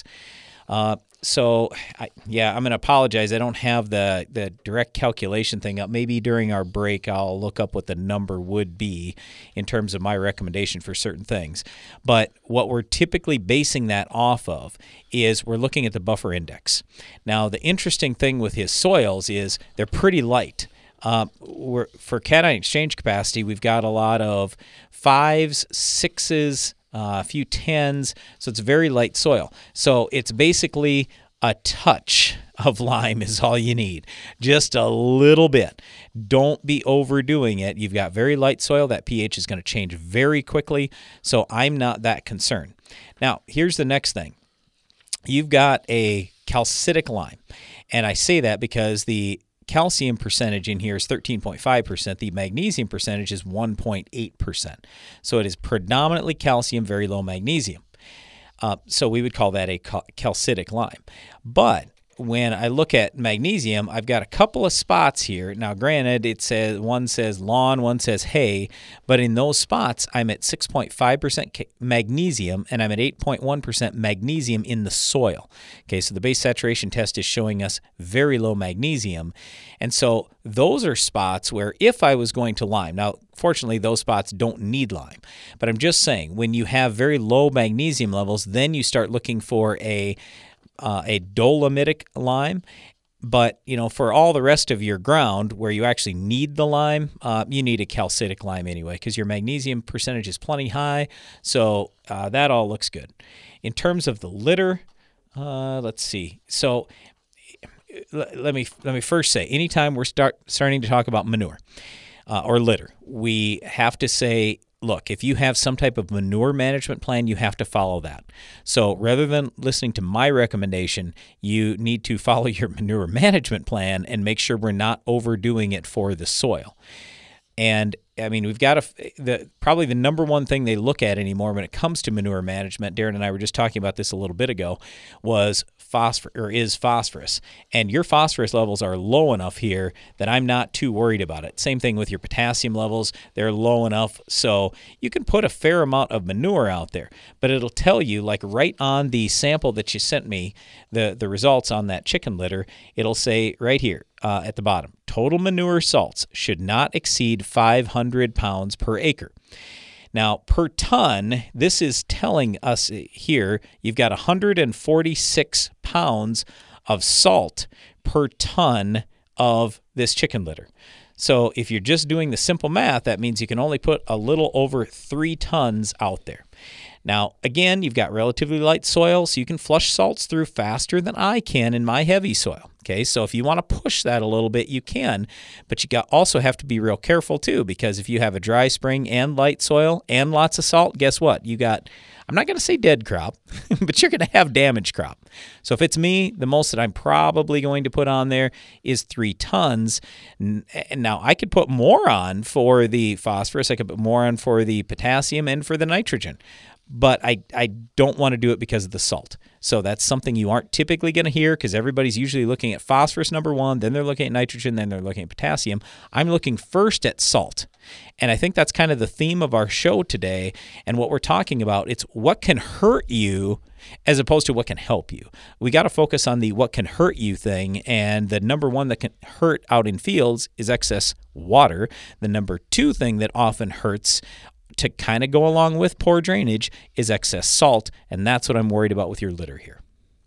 [SPEAKER 2] So, I'm going to apologize. I don't have the direct calculation thing up. Maybe during our break I'll look up what the number would be in terms of my recommendation for certain things. But what we're typically basing that off of is we're looking at the buffer index. Now, the interesting thing with his soils is they're pretty light. For cation exchange capacity, we've got a lot of 5s, 6s, a few 10s, so it's very light soil. So it's basically a touch of lime is all you need. Just a little bit. Don't be overdoing it. You've got very light soil. That pH is going to change very quickly, so I'm not that concerned. Now, here's the next thing. You've got a calcitic lime, and I say that because the calcium percentage in here is 13.5%. The magnesium percentage is 1.8%. So it is predominantly calcium, very low magnesium. So we would call that a calcitic lime. But when I look at magnesium, I've got a couple of spots here. Now, granted, it says one says lawn, one says hay, but in those spots, I'm at 6.5% magnesium and I'm at 8.1% magnesium in the soil. Okay, so the base saturation test is showing us very low magnesium. And so those are spots where if I was going to lime, now, fortunately, those spots don't need lime, but I'm just saying when you have very low magnesium levels, then you start looking for a dolomitic lime. But, for all the rest of your ground where you actually need the lime, you need a calcitic lime anyway because your magnesium percentage is plenty high. So that all looks good. In terms of the litter, let's see. So let me first say, anytime we're starting to talk about manure or litter, we have to say, look, if you have some type of manure management plan, you have to follow that. So rather than listening to my recommendation, you need to follow your manure management plan and make sure we're not overdoing it for the soil. And I mean, we've got probably the number one thing they look at anymore when it comes to manure management, Darren and I were just talking about this a little bit ago, is phosphorus. And your phosphorus levels are low enough here that I'm not too worried about it. Same thing with your potassium levels. They're low enough, so you can put a fair amount of manure out there. But it'll tell you, like right on the sample that you sent me, the results on that chicken litter, it'll say right here at the bottom, total manure salts should not exceed 500 pounds per acre. Now, per ton, this is telling us here you've got 146 pounds of salt per ton of this chicken litter. So if you're just doing the simple math, that means you can only put a little over 3 tons out there. Now, again, you've got relatively light soil, so you can flush salts through faster than I can in my heavy soil. Okay, so if you want to push that a little bit, you can, but you also have to be real careful too, because if you have a dry spring and light soil and lots of salt, guess what? You got, I'm not going to say dead crop, but you're going to have damaged crop. So if it's me, the most that I'm probably going to put on there is 3 tons. And now I could put more on for the phosphorus, I could put more on for the potassium and for the nitrogen. But I don't want to do it because of the salt. So that's something you aren't typically going to hear because everybody's usually looking at phosphorus number 1, then they're looking at nitrogen, then they're looking at potassium. I'm looking first at salt. And I think that's kind of the theme of our show today. And what we're talking about, it's what can hurt you as opposed to what can help you. We got to focus on the what can hurt you thing. And the number 1 that can hurt out in fields is excess water. The number 2 thing that often hurts to kind of go along with poor drainage is excess salt, and that's what I'm worried about with your litter here.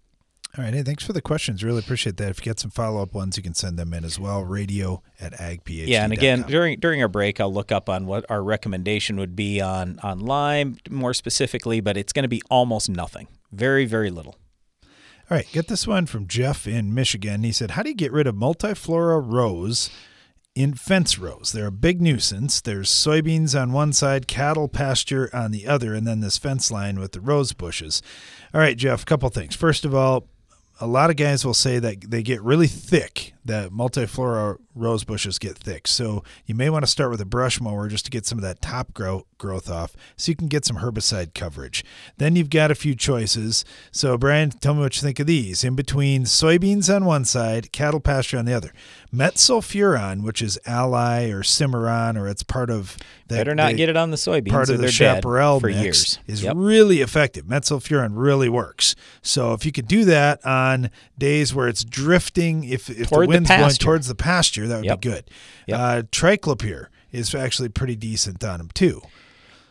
[SPEAKER 1] All right, hey, thanks for the questions. Really appreciate that. If you get some follow-up ones, you can send them in as well, radio@agphd.com.
[SPEAKER 2] Yeah, and again, during our break, I'll look up on what our recommendation would be on lime more specifically, but it's going to be almost nothing. Very, very little.
[SPEAKER 1] All right, get this one from Jeff in Michigan. He said, how do you get rid of multiflora rows in fence rows? They're a big nuisance. There's soybeans on one side, cattle pasture on the other, and then this fence line with the rose bushes. All right, Jeff, a couple things. First of all, a lot of guys will say that they get really thick, that multiflora rose bushes get thick. So you may want to start with a brush mower just to get some of that top growth off so you can get some herbicide coverage. Then you've got a few choices. So, Brian, tell me what you think of these. In between soybeans on one side, cattle pasture on the other. Metsulfuron, which is Ally or Cimarron, or it's part of that.
[SPEAKER 2] Better not get it on the soybeans.
[SPEAKER 1] Part of the Chaparral
[SPEAKER 2] for
[SPEAKER 1] mix
[SPEAKER 2] years.
[SPEAKER 1] is really effective. Metsulfuron really works. So if you could do that on days where it's drifting, if the wind's going towards the pasture, that would be good. Triclopyr is actually pretty decent on them too.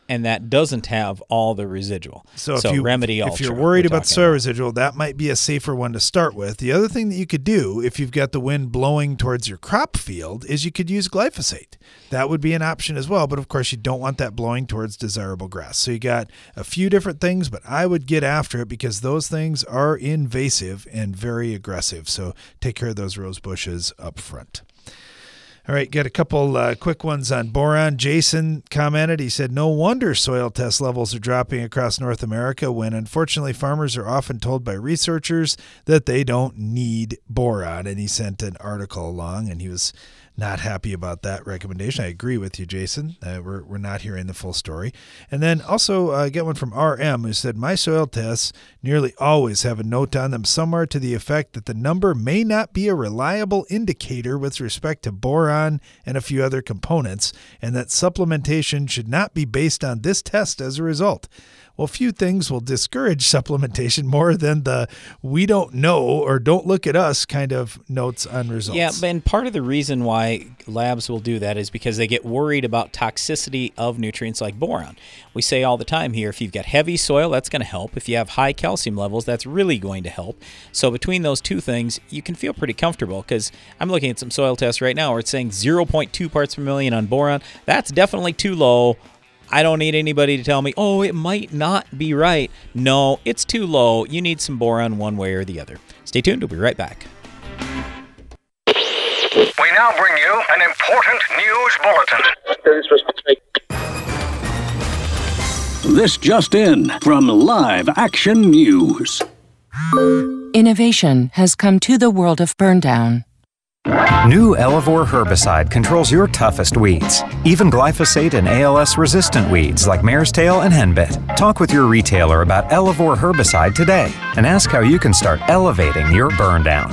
[SPEAKER 2] and that doesn't have all the residual.
[SPEAKER 1] So
[SPEAKER 2] Remedy
[SPEAKER 1] if
[SPEAKER 2] Ultra.
[SPEAKER 1] you're worried about soil residual, that might be a safer one to start with. The other thing that you could do if you've got the wind blowing towards your crop field is you could use glyphosate. That would be an option as well, but of course you don't want that blowing towards desirable grass. So you got a few different things, but I would get after it because those things are invasive and very aggressive. So take care of those rose bushes up front. All right, got a couple quick ones on boron. Jason commented, he said, no wonder soil test levels are dropping across North America when unfortunately farmers are often told by researchers that they don't need boron. And he sent an article along, and he was not happy about that recommendation. I agree with you, Jason. We're not hearing the full story. And then also get one from RM who said, my soil tests nearly always have a note on them somewhere to the effect that the number may not be a reliable indicator with respect to boron and a few other components, and that supplementation should not be based on this test as a result. Well, few things will discourage supplementation more than the we don't know or don't look at us kind of notes on results.
[SPEAKER 2] Yeah, and part of the reason why labs will do that is because they get worried about toxicity of nutrients like boron. We say all the time here, if you've got heavy soil, that's going to help. If you have high calcium levels, that's really going to help. So between those two things, you can feel pretty comfortable, because I'm looking at some soil tests right now where it's saying 0.2 parts per million on boron. That's definitely too low. I don't need anybody to tell me, oh, it might not be right. No, it's too low. You need some boron one way or the other. Stay tuned. We'll be right back.
[SPEAKER 3] We now bring you an important news bulletin.
[SPEAKER 20] This just in from Live Action News.
[SPEAKER 5] Innovation has come to the world of burndown.
[SPEAKER 21] New Elevore herbicide controls your toughest weeds, even glyphosate and ALS-resistant weeds like mare's tail and henbit. Talk with your retailer about Elevore herbicide today and ask how you can start elevating your burn down.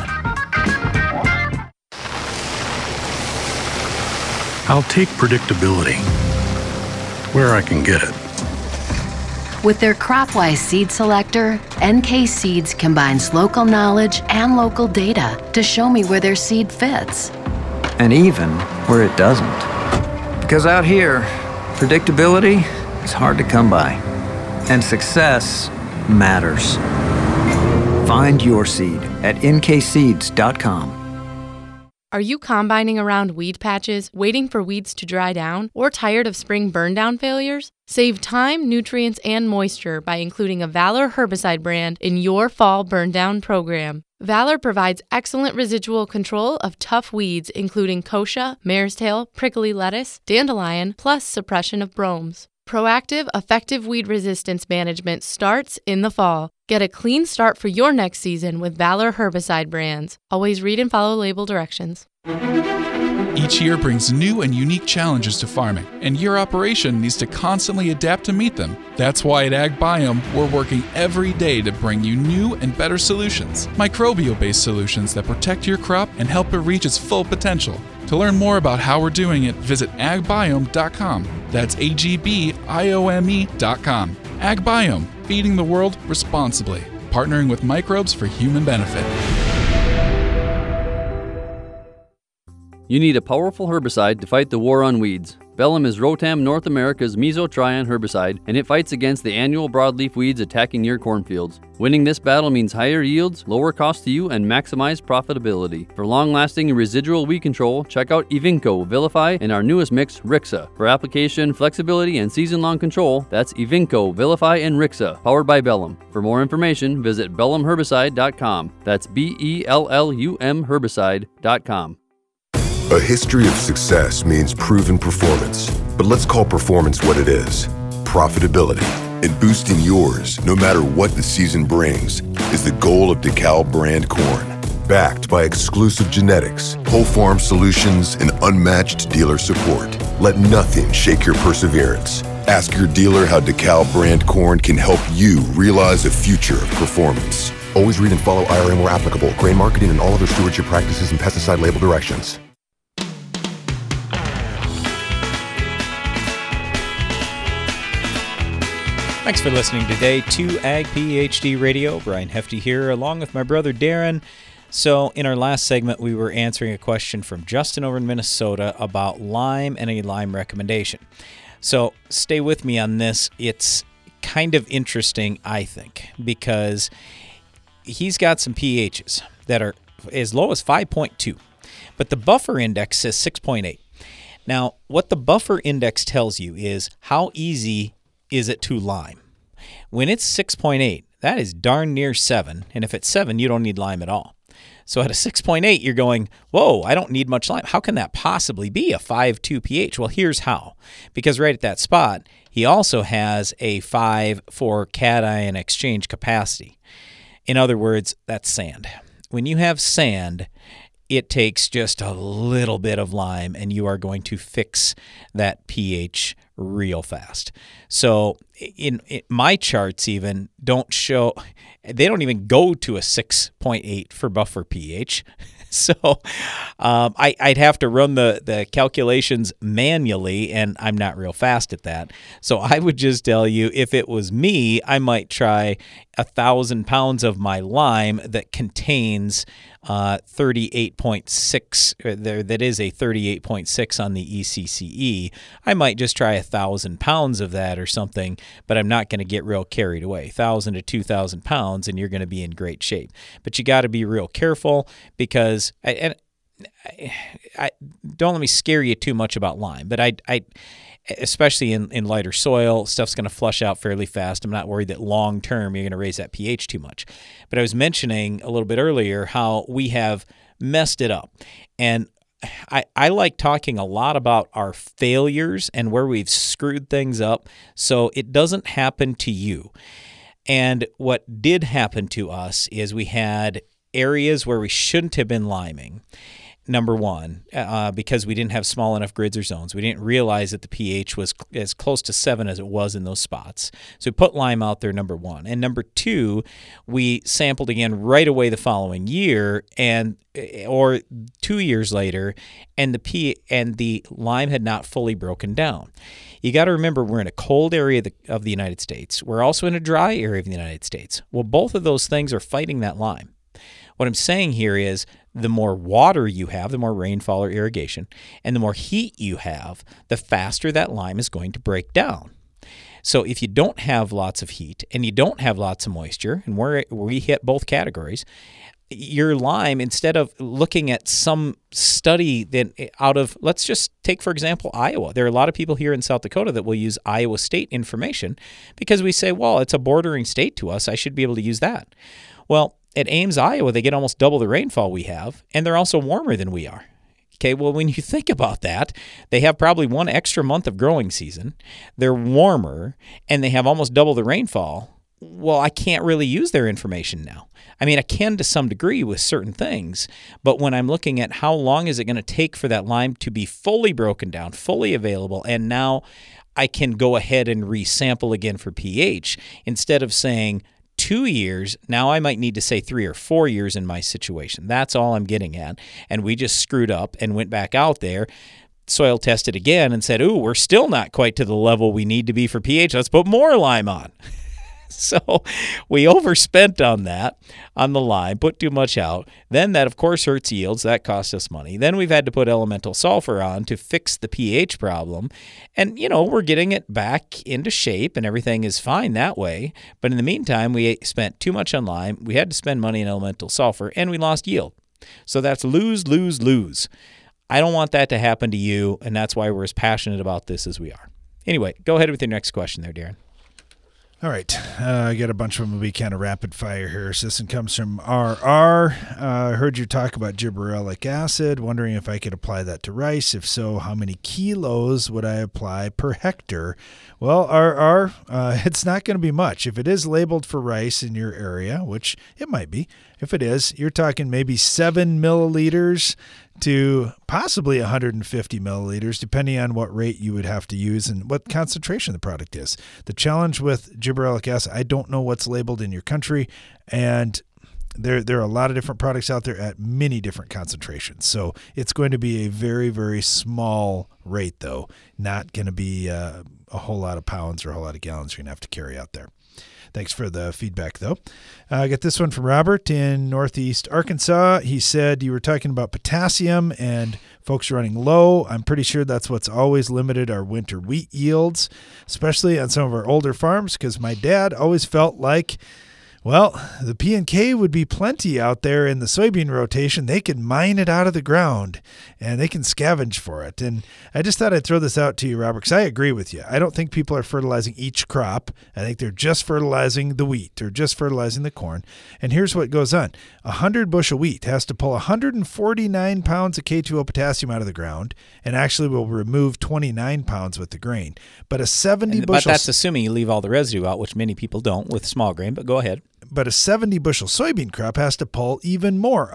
[SPEAKER 6] I'll take predictability where I can get it.
[SPEAKER 7] With their CropWise seed selector, NK Seeds combines local knowledge and local data to show me where their seed fits.
[SPEAKER 24] And even where it doesn't. Because out here, predictability is hard to come by. And success matters. Find your seed at nkseeds.com.
[SPEAKER 22] Are you combining around weed patches, waiting for weeds to dry down, or tired of spring burn-down failures? Save time, nutrients, and moisture by including a Valor herbicide brand in your fall burn-down program. Valor provides excellent residual control of tough weeds including kochia, mare's tail, prickly lettuce, dandelion, plus suppression of bromes. Proactive, effective weed resistance management starts in the fall. Get a clean start for your next season with Valor herbicide brands. Always read and follow label directions.
[SPEAKER 25] Each year brings new and unique challenges to farming, and your operation needs to constantly adapt to meet them. That's why at AgBiome, we're working every day to bring you new and better solutions, microbial-based solutions that protect your crop and help it reach its full potential. To learn more about how we're doing it, visit agbiome.com. That's AGBIOME.com. AgBiome, feeding the world responsibly, partnering with microbes for human benefit.
[SPEAKER 26] You need a powerful herbicide to fight the war on weeds. Bellum is Rotam North America's mesotrione herbicide, and it fights against the annual broadleaf weeds attacking your cornfields. Winning this battle means higher yields, lower cost to you, and maximized profitability. For long-lasting and residual weed control, check out Evinco, Vilify, and our newest mix, Rixa. For application, flexibility, and season-long control, that's Evinco, Vilify, and Rixa, powered by Bellum. For more information, visit bellumherbicide.com. That's BELLUM herbicide.com.
[SPEAKER 27] A history of success means proven performance, but let's call performance what it is: profitability. And boosting yours, no matter what the season brings, is the goal of DeKalb brand corn. Backed by exclusive genetics, whole farm solutions, and unmatched dealer support. Let nothing shake your perseverance. Ask your dealer how DeKalb brand corn can help you realize a future of performance. Always read and follow IRM where applicable, grain marketing, and all other stewardship practices and pesticide label directions.
[SPEAKER 2] Thanks for listening today to Ag PhD Radio. Brian Hefty here, along with my brother Darren. So in our last segment, we were answering a question from Justin over in Minnesota about lime and a lime recommendation. So stay with me on this. It's kind of interesting, I think, because he's got some pHs that are as low as 5.2, but the buffer index says 6.8. Now, what the buffer index tells you is how easy is it to lime. When it's 6.8, that is darn near 7, and if it's 7, you don't need lime at all. So at a 6.8, you're going, whoa, I don't need much lime. How can that possibly be a 5.2 pH? Well, here's how. Because right at that spot, he also has a 5 for cation exchange capacity. In other words, that's sand. When you have sand, it takes just a little bit of lime, and you are going to fix that pH real fast. So in my charts even don't show, they don't even go to a 6.8 for buffer pH. So I'd have to run the calculations manually, and I'm not real fast at that. So I would just tell you, if it was me, I might try 1,000 pounds of my lime that contains 38.6. That is a 38.6 on the ECCE. I might just try 1,000 pounds of that or something, but I'm not going to get real carried away. 1,000 to 2,000 pounds, and you're going to be in great shape. But you got to be real careful, because I don't let me scare you too much about lime, but I especially in lighter soil, stuff's going to flush out fairly fast. I'm not worried that long term you're going to raise that pH too much. But I was mentioning a little bit earlier how we have messed it up. And I like talking a lot about our failures and where we've screwed things up so it doesn't happen to you. And what did happen to us is we had areas where we shouldn't have been liming. Number one, because we didn't have small enough grids or zones. We didn't realize that the pH was as close to 7 as it was in those spots. So we put lime out there, number one. And number two, we sampled again right away the following year, or 2 years later, and the lime had not fully broken down. You got to remember, we're in a cold area of the United States. We're also in a dry area of the United States. Well, both of those things are fighting that lime. What I'm saying here is, the more water you have, the more rainfall or irrigation, and the more heat you have, the faster that lime is going to break down. So if you don't have lots of heat and you don't have lots of moisture, and we hit both categories, your lime, instead of looking at some study let's just take, for example, Iowa. There are a lot of people here in South Dakota that will use Iowa State information because we say, well, it's a bordering state to us. I should be able to use that. Well, at Ames, Iowa, they get almost double the rainfall we have, and they're also warmer than we are. Okay, well, when you think about that, they have probably one extra month of growing season. They're warmer, and they have almost double the rainfall. Well, I can't really use their information now. I mean, I can to some degree with certain things, but when I'm looking at how long is it going to take for that lime to be fully broken down, fully available, and now I can go ahead and resample again for pH, instead of saying 2 years, now I might need to say 3 or 4 years in my situation. That's all I'm getting at. And we just screwed up and went back out there, soil tested again, and said, ooh, we're still not quite to the level we need to be for pH. Let's put more lime on. So we overspent on the lime, put too much out. Then that, of course, hurts yields. That costs us money. Then we've had to put elemental sulfur on to fix the pH problem. And, we're getting it back into shape and everything is fine that way. But in the meantime, we spent too much on lime. We had to spend money on elemental sulfur, and we lost yield. So that's lose, lose, lose. I don't want that to happen to you, and that's why we're as passionate about this as we are. Anyway, go ahead with your next question there, Darren.
[SPEAKER 1] All right. I got a bunch of them. Will be kind of rapid fire here. So this one comes from RR. I heard you talk about gibberellic acid. Wondering if I could apply that to rice. If so, how many kilos would I apply per hectare? Well, RR, it's not going to be much. If it is labeled for rice in your area, which it might be, if it is, you're talking maybe 7 milliliters to possibly 150 milliliters, depending on what rate you would have to use and what concentration the product is. The challenge with gibberellic acid, I don't know what's labeled in your country, and there are a lot of different products out there at many different concentrations. So it's going to be a very, very small rate, though, not going to be a whole lot of pounds or a whole lot of gallons you're going to have to carry out there. Thanks for the feedback, though. I got this one from Robert in Northeast Arkansas. He said you were talking about potassium and Folks are running low. I'm pretty sure that's what's always limited our winter wheat yields, especially on some of our older farms, because my dad always felt like, well, the P&K would be plenty out there in the soybean rotation. They can mine it out of the ground, and they can scavenge for it. And I just thought I'd throw this out to you, Robert, because I agree with you. I don't think people are fertilizing each crop. I think they're just fertilizing the wheat or just fertilizing the corn. And here's what goes on. 100 bushel wheat has to pull 149 pounds of K2O potassium out of the ground, and actually will remove 29 pounds with the grain. But a 70 bushel...
[SPEAKER 2] But that's assuming you leave all the residue out, which many people don't with small grain, but go ahead.
[SPEAKER 1] But a 70 bushel soybean crop has to pull even more,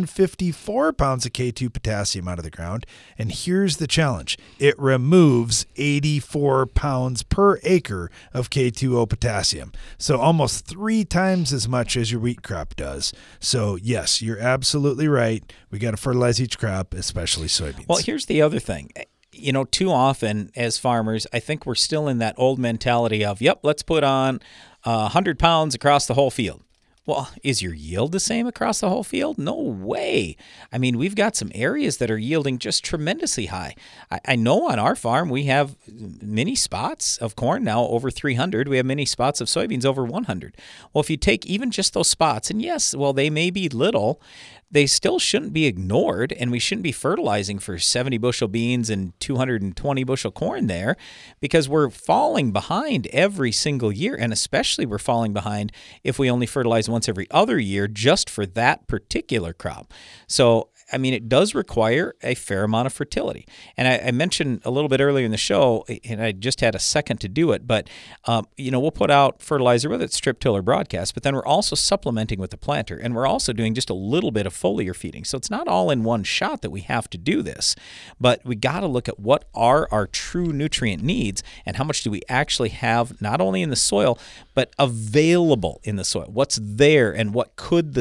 [SPEAKER 1] 154 pounds of K2 potassium out of the ground. And here's the challenge. It removes 84 pounds per acre of K2O potassium. So almost 3 times as much as your wheat crop does. So yes, you're absolutely right. We got to fertilize each crop, especially soybeans.
[SPEAKER 2] Well, here's the other thing. You know, too often as farmers, I think we're still in that old mentality of, yep, let's put on 100 pounds across the whole field. Well, is your yield the same across the whole field? No way. I mean, we've got some areas that are yielding just tremendously high. I know on our farm we have many spots of corn now over 300. We have many spots of soybeans over 100. Well, if you take even just those spots, and yes, well, they may be little, they still shouldn't be ignored, and we shouldn't be fertilizing for 70 bushel beans and 220 bushel corn there, because we're falling behind every single year, and especially we're falling behind if we only fertilize once every other year just for that particular crop. So, I mean, it does require a fair amount of fertility. And I mentioned a little bit earlier in the show, and I just had a second to do it, but, we'll put out fertilizer, whether it's strip till or broadcast, but then we're also supplementing with the planter, and we're also doing just a little bit of foliar feeding. So it's not all in one shot that we have to do this, but we got to look at what are our true nutrient needs and how much do we actually have, not only in the soil, but available in the soil. What's there and what could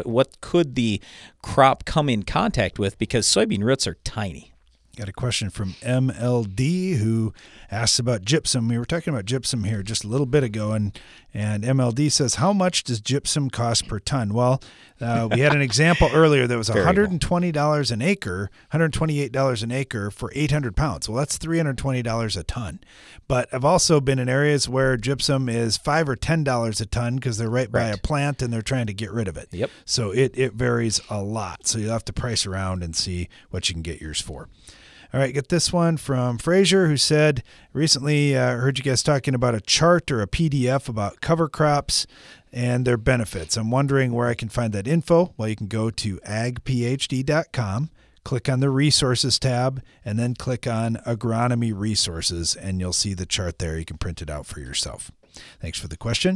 [SPEAKER 2] the crop come in contact with, because soybean roots are tiny.
[SPEAKER 1] Got a question from MLD who asks about gypsum. We were talking about gypsum here just a little bit ago, and MLD says, how much does gypsum cost per ton? Well, we had an example earlier that was $120 an acre, $128 an acre for 800 pounds. Well, that's $320 a ton. But I've also been in areas where gypsum is $5 or $10 a ton because they're right by a plant and they're trying to get rid of it.
[SPEAKER 2] Yep.
[SPEAKER 1] So it varies a lot. So you'll have to price around and see what you can get yours for. All right, get this one from Frazier, who said, recently heard you guys talking about a chart or a PDF about cover crops and their benefits. I'm wondering where I can find that info. Well, you can go to agphd.com, click on the resources tab, and then click on agronomy resources, and you'll see the chart there. You can print it out for yourself. Thanks for the question.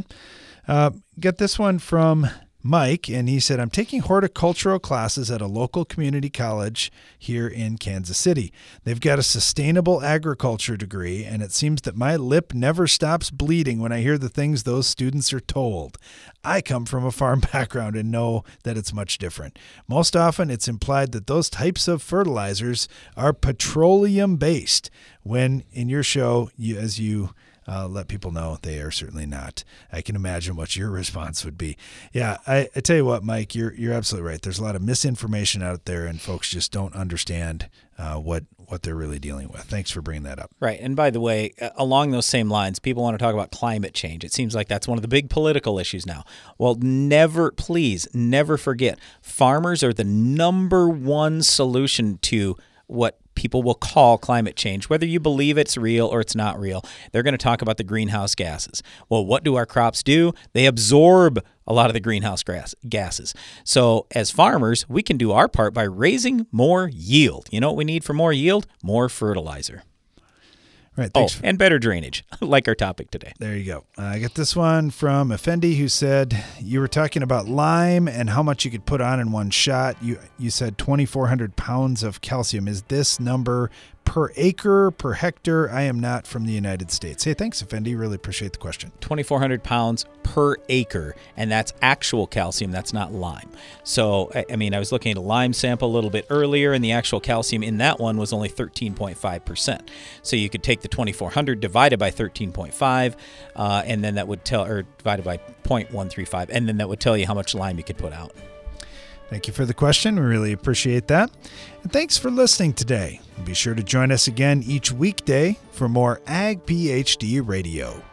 [SPEAKER 1] Get this one from Mike, and he said, I'm taking horticultural classes at a local community college here in Kansas City. They've got a sustainable agriculture degree, and it seems that my lip never stops bleeding when I hear the things those students are told. I come from a farm background and know that it's much different. Most often, it's implied that those types of fertilizers are petroleum-based, when in your show, as you let people know, they are certainly not. I can imagine what your response would be. Yeah, I tell you what, Mike, you're absolutely right. There's a lot of misinformation out there, and folks just don't understand what they're really dealing with. Thanks for bringing that up.
[SPEAKER 2] Right, and by the way, along those same lines, people want to talk about climate change. It seems like that's one of the big political issues now. Well, please never forget, farmers are the number one solution to what people will call climate change, whether you believe it's real or it's not real. They're going to talk about the greenhouse gases. Well, what do our crops do? They absorb a lot of the greenhouse gases. So as farmers, we can do our part by raising more yield. You know what we need for more yield? More fertilizer.
[SPEAKER 1] Right.
[SPEAKER 2] And better drainage, like our topic today.
[SPEAKER 1] There you go. I got this one from Effendi, who said, you were talking about lime and how much you could put on in one shot. You said 2,400 pounds of calcium. Is this number per acre, per hectare? I am not from the United States. Hey, thanks, Effendi. Really appreciate the question.
[SPEAKER 2] 2,400 pounds per acre, and that's actual calcium. That's not lime. So, I mean, I was looking at a lime sample a little bit earlier, and the actual calcium in that one was only 13.5%. So you could take the 2,400 divided by 13.5, and then that would tell, or divided by 0.135, and then that would tell you how much lime you could put out.
[SPEAKER 1] Thank you for the question. We really appreciate that. And thanks for listening today. Be sure to join us again each weekday for more Ag PhD Radio.